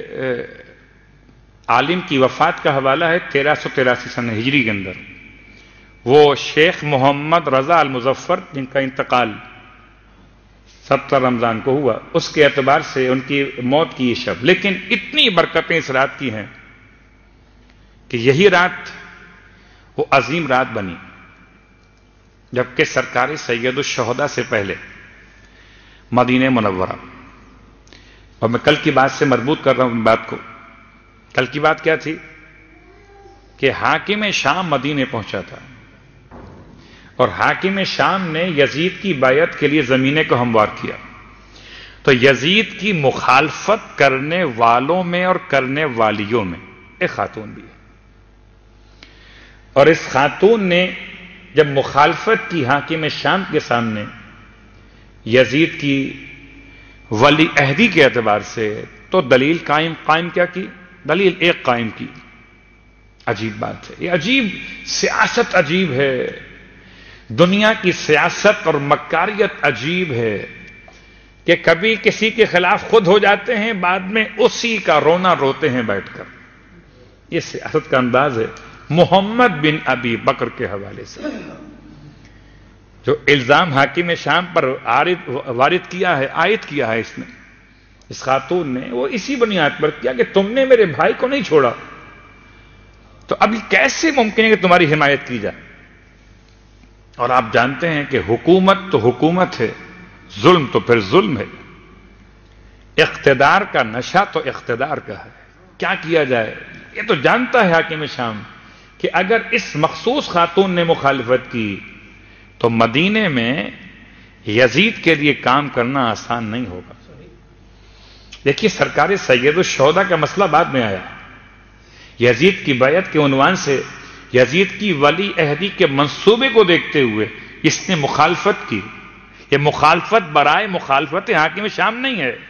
عالم کی وفات کا حوالہ ہے 1383 سنہ ہجری کے اندر، وہ شیخ محمد رضا المظفر، جن کا انتقال 17 رمضان کو ہوا، اس کے اعتبار سے ان کی موت کی یہ شب، لیکن اتنی برکتیں اس رات کی ہیں کہ یہی رات وہ عظیم رات بنی جبکہ سرکار سید الشہداء سے پہلے مدینہ منورہ، اور میں کل کی بات سے مربوط کر رہا ہوں بات کو۔ کل کی بات کیا تھی کہ حاکم شام مدینے پہنچا تھا، اور حاکم شام نے یزید کی بیعت کے لیے زمینے کو ہموار کیا، تو یزید کی مخالفت کرنے والوں میں اور کرنے والیوں میں ایک خاتون بھی ہے، اور اس خاتون نے جب مخالفت کی حاکم شام کے سامنے یزید کی ولی عہدی کے اعتبار سے، تو دلیل قائم کیا کی؟ دلیل ایک قائم کی، عجیب بات ہے، یہ عجیب سیاست عجیب ہے، دنیا کی سیاست اور مکاریت عجیب ہے کہ کبھی کسی کے خلاف خود ہو جاتے ہیں، بعد میں اسی کا رونا روتے ہیں بیٹھ کر. یہ سیاست کا انداز ہے. محمد بن ابی بکر کے حوالے سے جو الزام حاکم شام پر وارد کیا ہے، عائد کیا ہے اس نے، اس خاتون نے، وہ اسی بنیاد پر کیا کہ تم نے میرے بھائی کو نہیں چھوڑا، تو اب کیسے ممکن ہے کہ تمہاری حمایت کی جائے؟ اور آپ جانتے ہیں کہ حکومت تو حکومت ہے، ظلم تو پھر ظلم ہے، اقتدار کا نشہ تو اقتدار کا ہے. کیا کیا جائے؟ یہ تو جانتا ہے حاکم شام کہ اگر اس مخصوص خاتون نے مخالفت کی تو مدینے میں یزید کے لیے کام کرنا آسان نہیں ہوگا. دیکھیے سرکار سید الشہداء کا مسئلہ بعد میں آیا. یزید کی بیعت کے عنوان سے یزید کی ولی عہدی کے منصوبے کو دیکھتے ہوئے اس نے مخالفت کی. یہ مخالفت برائے مخالفت حاکم شام نہیں ہے،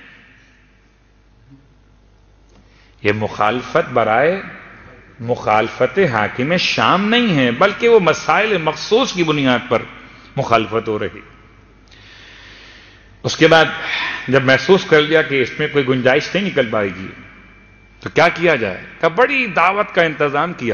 یہ مخالفت برائے مخالفت حاکم شام نہیں ہے، بلکہ وہ مسائل مخصوص کی بنیاد پر مخالفت ہو رہی. اس کے بعد جب محسوس کر لیا کہ اس میں کوئی گنجائش نہیں نکل پائے گی تو کیا کیا جائے؟ کہ بڑی دعوت کا انتظام کیا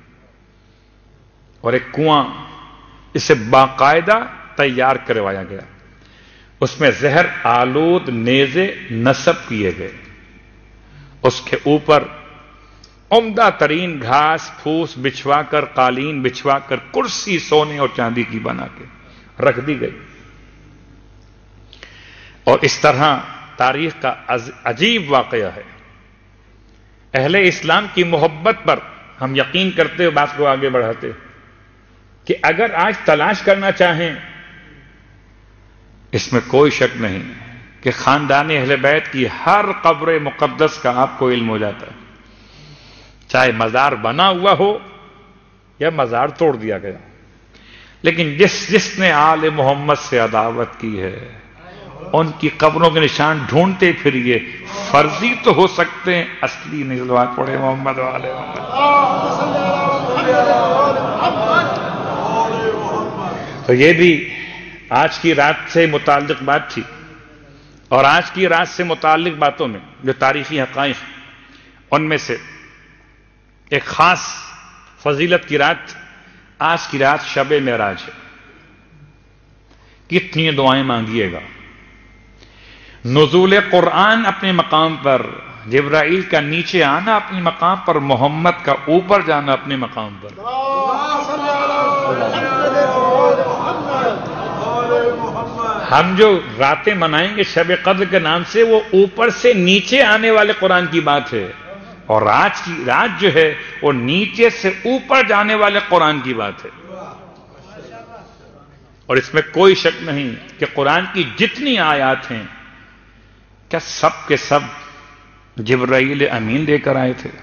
اور ایک کنواں اسے باقاعدہ تیار کروایا گیا. اس میں زہر آلود نیزے نصب کیے گئے، اس کے اوپر عمدہ ترین گھاس پھوس بچھوا کر، قالین بچھوا کر، کرسی سونے اور چاندی کی بنا کے رکھ دی گئی. اور اس طرح تاریخ کا عجیب واقعہ ہے. اہل اسلام کی محبت پر ہم یقین کرتے ہوئے بات کو آگے بڑھاتے کہ اگر آج تلاش کرنا چاہیں، اس میں کوئی شک نہیں کہ خاندان اہل بیت کی ہر قبر مقدس کا آپ کو علم ہو جاتا ہے، چاہے مزار بنا ہوا ہو یا مزار توڑ دیا گیا. لیکن جس نے آل محمد سے عداوت کی ہے ان کی قبروں کے نشان ڈھونڈتے پھریے. فرضی تو ہو سکتے ہیں، اصلی نہیں. صلوات پڑھے محمد والے تو یہ بھی آج کی رات سے متعلق بات تھی. اور آج کی رات سے متعلق باتوں میں جو تاریخی حقائق، ان میں سے ایک خاص فضیلت کی رات، آج کی رات شب معراج ہے. کتنی دعائیں مانگیے گا. نزول قرآن اپنے مقام پر، جبرائیل کا نیچے آنا اپنے مقام پر، محمد کا اوپر جانا اپنے مقام پر. ہم جو راتیں منائیں گے شب قدر کے نام سے، وہ اوپر سے نیچے آنے والے قرآن کی بات ہے، اور آج کی رات جو ہے وہ نیچے سے اوپر جانے والے قرآن کی بات ہے. اور اس میں کوئی شک نہیں کہ قرآن کی جتنی آیات ہیں کیا سب کے سب جبرائیل امین لے کر آئے تھے؟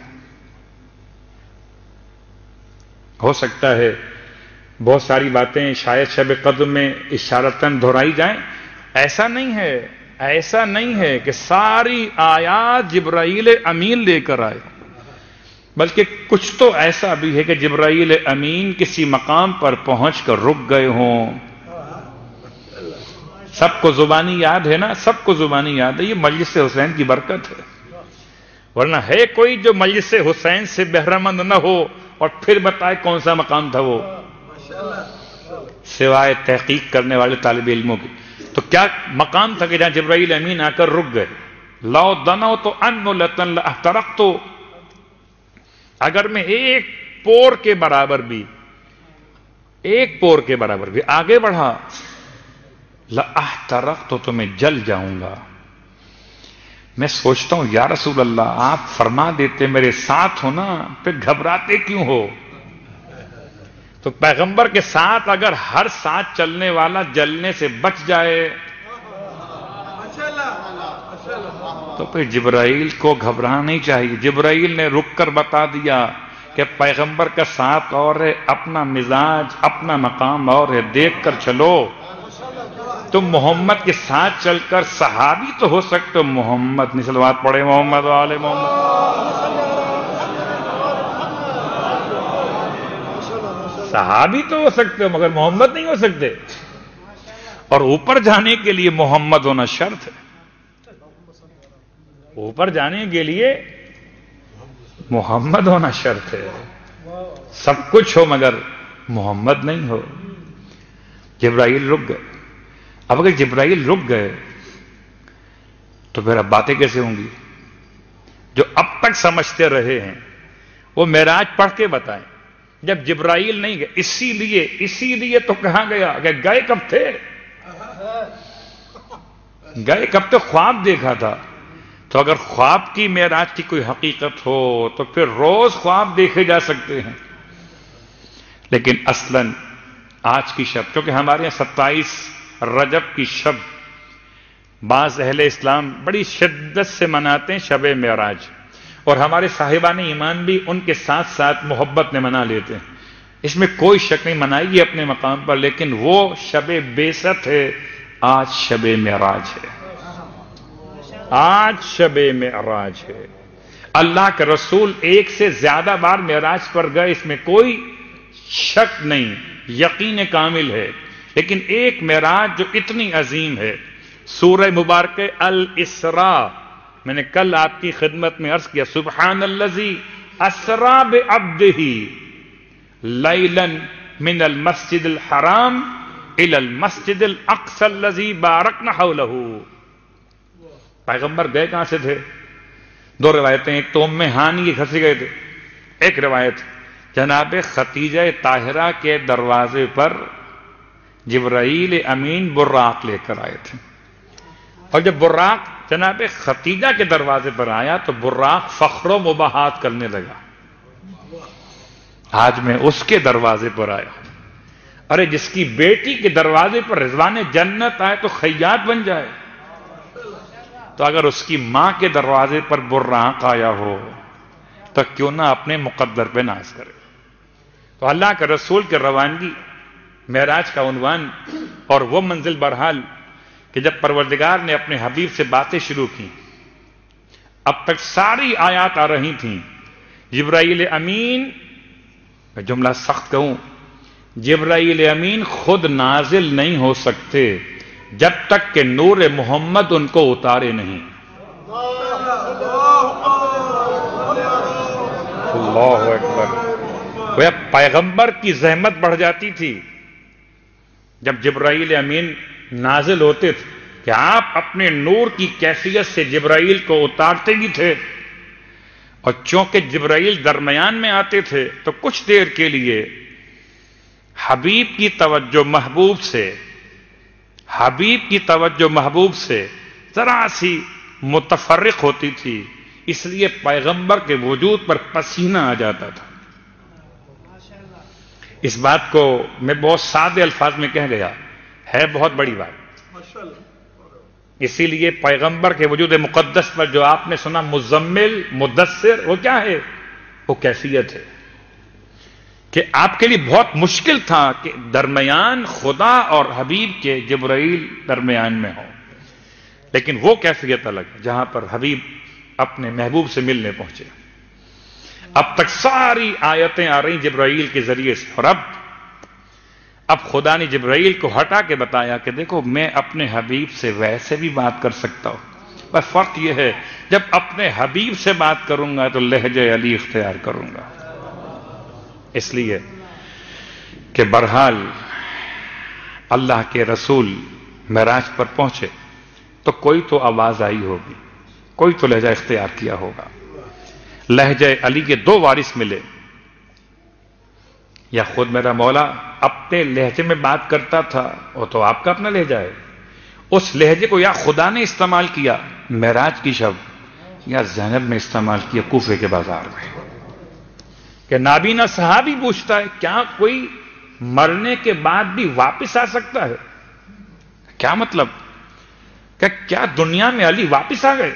ہو سکتا ہے بہت ساری باتیں شاید شب قدر میں اشارتاً دہرائی جائیں. ایسا نہیں ہے کہ ساری آیات جبرائیل امین لے کر آئے، بلکہ کچھ تو ایسا بھی ہے کہ جبرائیل امین کسی مقام پر پہنچ کر رک گئے ہوں. سب کو زبانی یاد ہے نا، سب کو زبانی یاد ہے. یہ مجلس حسین کی برکت ہے، ورنہ ہے کوئی جو مجلس حسین سے بہرمند نہ ہو اور پھر بتائے کون سا مقام تھا وہ، سوائے تحقیق کرنے والے طالب علموں کی. تو کیا مقام تھا کہ جہاں جبرائیل امین آ کر رک گئے؟ لو دنو تو ان لتن لاحترقت، اگر میں ایک پور کے برابر بھی آگے بڑھا، لاحترقت تو میں جل جاؤں گا. میں سوچتا ہوں یا رسول اللہ آپ فرما دیتے میرے ساتھ ہو نا، پھر گھبراتے کیوں ہو؟ تو پیغمبر کے ساتھ اگر ہر ساتھ چلنے والا جلنے سے بچ جائے تو پھر جبرائیل کو گھبرانا نہیں چاہیے. جبرائیل نے رک کر بتا دیا کہ پیغمبر کا ساتھ اور ہے، اپنا مزاج اپنا مقام اور ہے، دیکھ کر چلو. تم محمد کے ساتھ چل کر صحابی تو ہو سکتے ہو، محمد نہیں. صلوات پڑھے محمد والے محمد. صحابی تو ہو سکتے ہو مگر محمد نہیں ہو سکتے. اور اوپر جانے کے لیے محمد ہونا شرط ہے. اوپر جانے کے لیے محمد ہونا شرط ہے. سب کچھ ہو مگر محمد نہیں ہو. جبرائیل رک گئے. اب اگر جبرائیل رک گئے تو پھر اب باتیں کیسے ہوں گی؟ جو اب تک سمجھتے رہے ہیں وہ معراج پڑھ کے بتائیں. جب جبرائیل نہیں گئے اسی لیے تو کہا گیا کہ گئے کب تھے؟ گئے کب تک؟ خواب دیکھا تھا. تو اگر خواب کی معراج کی کوئی حقیقت ہو تو پھر روز خواب دیکھے جا سکتے ہیں. لیکن اصلاً آج کی شب، کیونکہ ہمارے یہاں 27 رجب کی شب بعض اہل اسلام بڑی شدت سے مناتے ہیں شب معراج، اور ہمارے صاحبان ایمان بھی ان کے ساتھ ساتھ محبت میں منا لیتے ہیں. اس میں کوئی شک نہیں، منائی گی اپنے مقام پر، لیکن وہ شب بعثت ہے. آج شب معراج ہے. آج شب معراج ہے. اللہ کے رسول ایک سے زیادہ بار معراج پر گئے، اس میں کوئی شک نہیں، یقین کامل ہے. لیکن ایک معراج جو اتنی عظیم ہے، سورہ مبارک الاسراء، میں نے کل آپ کی خدمت میں عرض کیا، سبحان الذی اسرا بعبدہ لیلا من المسجد الحرام الى المسجد الاقصى الذی بارکنا حولہ. پیغمبر گئے کہاں سے تھے؟ دو روایتیں، ایک تو ام ہانی کے گھر سے گئے تھے، ایک روایت جناب خدیجہ طاہرہ کے دروازے پر جبرائیل امین براق لے کر آئے تھے. اور جب براق جناب خدیجہ کے دروازے پر آیا تو براق فخر و مباحات کرنے لگا. آج میں اس کے دروازے پر آیا. ارے جس کی بیٹی کے دروازے پر رضوان جنت آئے تو خیاط بن جائے، تو اگر اس کی ماں کے دروازے پر براق آیا ہو تو کیوں نہ اپنے مقدر پہ ناز کرے. تو اللہ کے رسول کے روانگی معراج کا عنوان اور وہ منزل برحال کہ جب پروردگار نے اپنے حبیب سے باتیں شروع کی، اب تک ساری آیات آ رہی تھیں. جبرائیل امین، میں جملہ سخت کہوں، جبرائیل امین خود نازل نہیں ہو سکتے جب تک کہ نور محمد ان کو اتارے نہیں. اللہ اکبر. وہ پیغمبر کی زحمت بڑھ جاتی تھی جب جبرائیل امین نازل ہوتے تھے کہ آپ اپنے نور کی کیفیت سے جبرائیل کو اتارتے بھی تھے، اور چونکہ جبرائیل درمیان میں آتے تھے تو کچھ دیر کے لیے حبیب کی توجہ محبوب سے ذرا سی متفرق ہوتی تھی، اس لیے پیغمبر کے وجود پر پسینہ آ جاتا تھا. اس بات کو میں بہت سادے الفاظ میں کہہ گیا، ہے بہت بڑی بات. اسی لیے پیغمبر کے وجود مقدس پر جو آپ نے سنا مزمل مدثر، وہ کیا ہے؟ وہ کیفیت ہے کہ آپ کے لیے بہت مشکل تھا کہ درمیان خدا اور حبیب کے جبرائیل درمیان میں ہو. لیکن وہ کیفیت الگ ہے جہاں پر حبیب اپنے محبوب سے ملنے پہنچے. اب تک ساری آیتیں آ رہی جبرائیل کے ذریعے سے، اور اب خدا نے جبرائیل کو ہٹا کے بتایا کہ دیکھو میں اپنے حبیب سے ویسے بھی بات کر سکتا ہوں، بس فرق یہ ہے جب اپنے حبیب سے بات کروں گا تو لہجہ علی اختیار کروں گا. اس لیے کہ بہرحال اللہ کے رسول معراج پر پہنچے تو کوئی تو آواز آئی ہوگی، کوئی تو لہجہ اختیار کیا ہوگا. لہجہ علی کے دو وارث ملے، یا خود میرا مولا اپنے لہجے میں بات کرتا تھا، وہ تو آپ کا اپنا لہجہ ہے، اس لہجے کو یا خدا نے استعمال کیا معراج کی شب، یا زینب نے استعمال کیا کوفے کے بازار میں. کہ نابینا صحابی پوچھتا ہے کیا کوئی مرنے کے بعد بھی واپس آ سکتا ہے؟ کیا مطلب؟ کہ کیا دنیا میں علی واپس آ گئے؟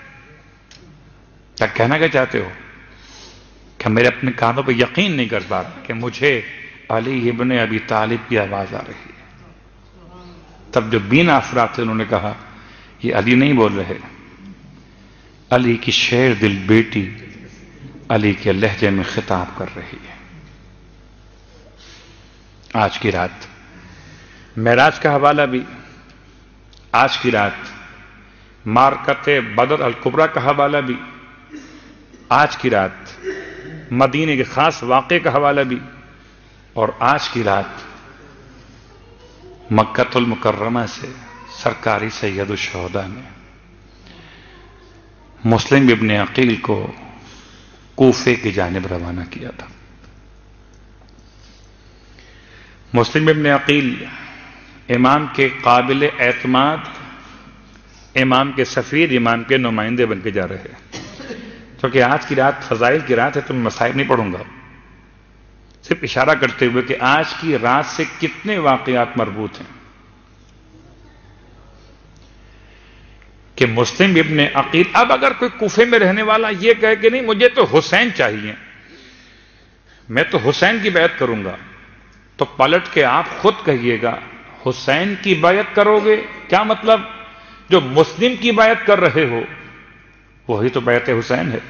کیا کہنا کیا چاہتے ہو؟ کہ میرے اپنے کانوں پہ یقین نہیں کر پا رہا کہ مجھے علی ابن ابی طالب کی آواز آ رہی ہے. تب جو بینا افراد تھے انہوں نے کہا یہ علی نہیں بول رہے، علی کی شیر دل بیٹی علی کے لہجے میں خطاب کر رہی ہے. آج کی رات معراج کا حوالہ بھی، آج کی رات معرکت بدر الکبریٰ کا حوالہ بھی، آج کی رات مدینے کے خاص واقعے کا حوالہ بھی، اور آج کی رات مکۃ المکرمہ سے سرکاری سید الشہداء نے مسلم ابن عقیل کو کوفے کی جانب روانہ کیا تھا۔ مسلم ابن عقیل امام کے قابل اعتماد، امام کے سفیر، امام کے نمائندے بن کے جا رہے ہیں۔ کیونکہ آج کی رات فضائل کی رات ہے تو میں مسائل نہیں پڑھوں گا، صرف اشارہ کرتے ہوئے کہ آج کی رات سے کتنے واقعات مربوط ہیں کہ مسلم ابن عقیل، اب اگر کوئی کوفے میں رہنے والا یہ کہے کہ نہیں مجھے تو حسین چاہیے، میں تو حسین کی بیعت کروں گا، تو پلٹ کے آپ خود کہیے گا حسین کی بیعت کرو گے؟ کیا مطلب؟ جو مسلم کی بیعت کر رہے ہو وہی تو بیعت حسین ہے۔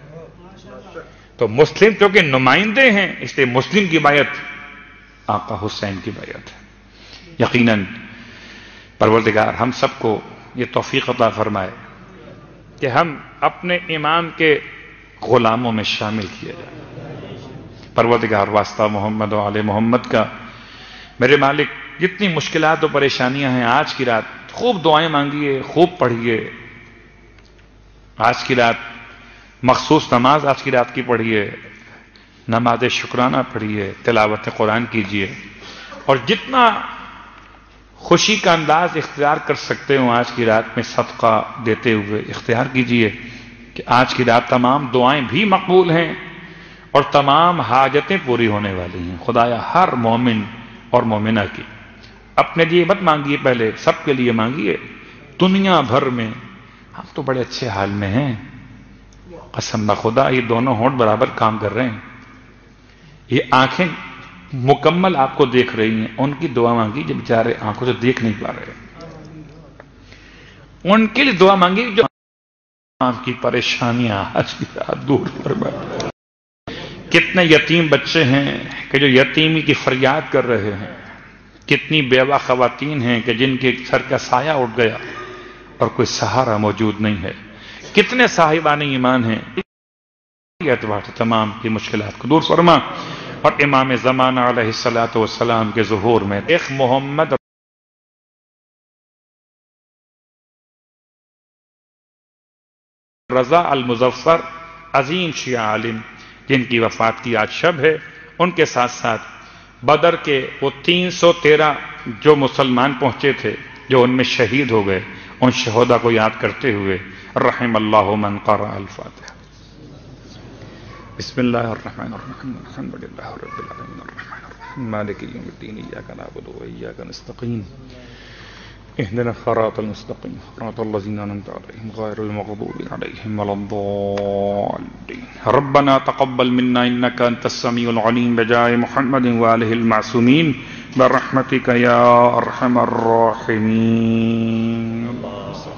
تو مسلم چونکہ نمائندے ہیں اس لیے مسلم کی بیعت آقا حسین کی بیعت ہے۔ یقیناً پروردگار ہم سب کو یہ توفیق عطا فرمائے کہ ہم اپنے امام کے غلاموں میں شامل کیے جائیں۔ پروردگار واسطہ محمد و آل محمد کا، میرے مالک جتنی مشکلات و پریشانیاں ہیں آج کی رات خوب دعائیں مانگیے، خوب پڑھیے، آج کی رات مخصوص نماز آج کی رات کی پڑھیے، نماز شکرانہ پڑھیے، تلاوت قرآن کیجیے، اور جتنا خوشی کا انداز اختیار کر سکتے ہو آج کی رات میں صدقہ دیتے ہوئے اختیار کیجیے کہ آج کی رات تمام دعائیں بھی مقبول ہیں اور تمام حاجتیں پوری ہونے والی ہیں۔ خدایا ہر مومن اور مومنہ کی، اپنے لیے مت مانگیے، پہلے سب کے لیے مانگیے۔ دنیا بھر میں ہم تو بڑے اچھے حال میں ہیں، قسم بخدا یہ دونوں ہونٹ برابر کام کر رہے ہیں، یہ آنکھیں مکمل آپ کو دیکھ رہی ہیں، ان کی دعا مانگی جو بیچارے آنکھوں سے دیکھ نہیں پا رہے، ان کے لیے دعا مانگی جو آپ کی پریشانیاں آج کی رات دور فرمائے۔ کتنے یتیم بچے ہیں کہ جو یتیمی کی فریاد کر رہے ہیں، کتنی بیوہ خواتین ہیں کہ جن کے سر کا سایہ اٹھ گیا اور کوئی سہارا موجود نہیں ہے، کتنے صاحبان ایمان ہیں، اعتبار سے تمام کی مشکلات کو دور فرما، اور امام زمانہ علیہ الصلوۃ والسلام کے ظہور میں ایک محمد رضا المظفر عظیم شیعہ عالم جن کی وفات کی آج شب ہے، ان کے ساتھ ساتھ بدر کے وہ 313 جو مسلمان پہنچے تھے جو ان میں شہید ہو گئے، ان شہداء کو یاد کرتے ہوئے رحم اللہ من قرأ الفاتحہ۔ بسم اللہ الرحمن الرحیم الحمد للہ رب العالمین الرحمن الرحیم مالک یوم الدین ایاک نعبد و ایاک نستعین اهدنا الصراط المستقیم صراط الذین انعمت علیہم غیر المغضوب علیہم ولا الضالین ربنا تقبل منا انک انت السمیع العلیم بجاہ محمد وآلہ المعصومین برحمتک یا ارحم الراحمین۔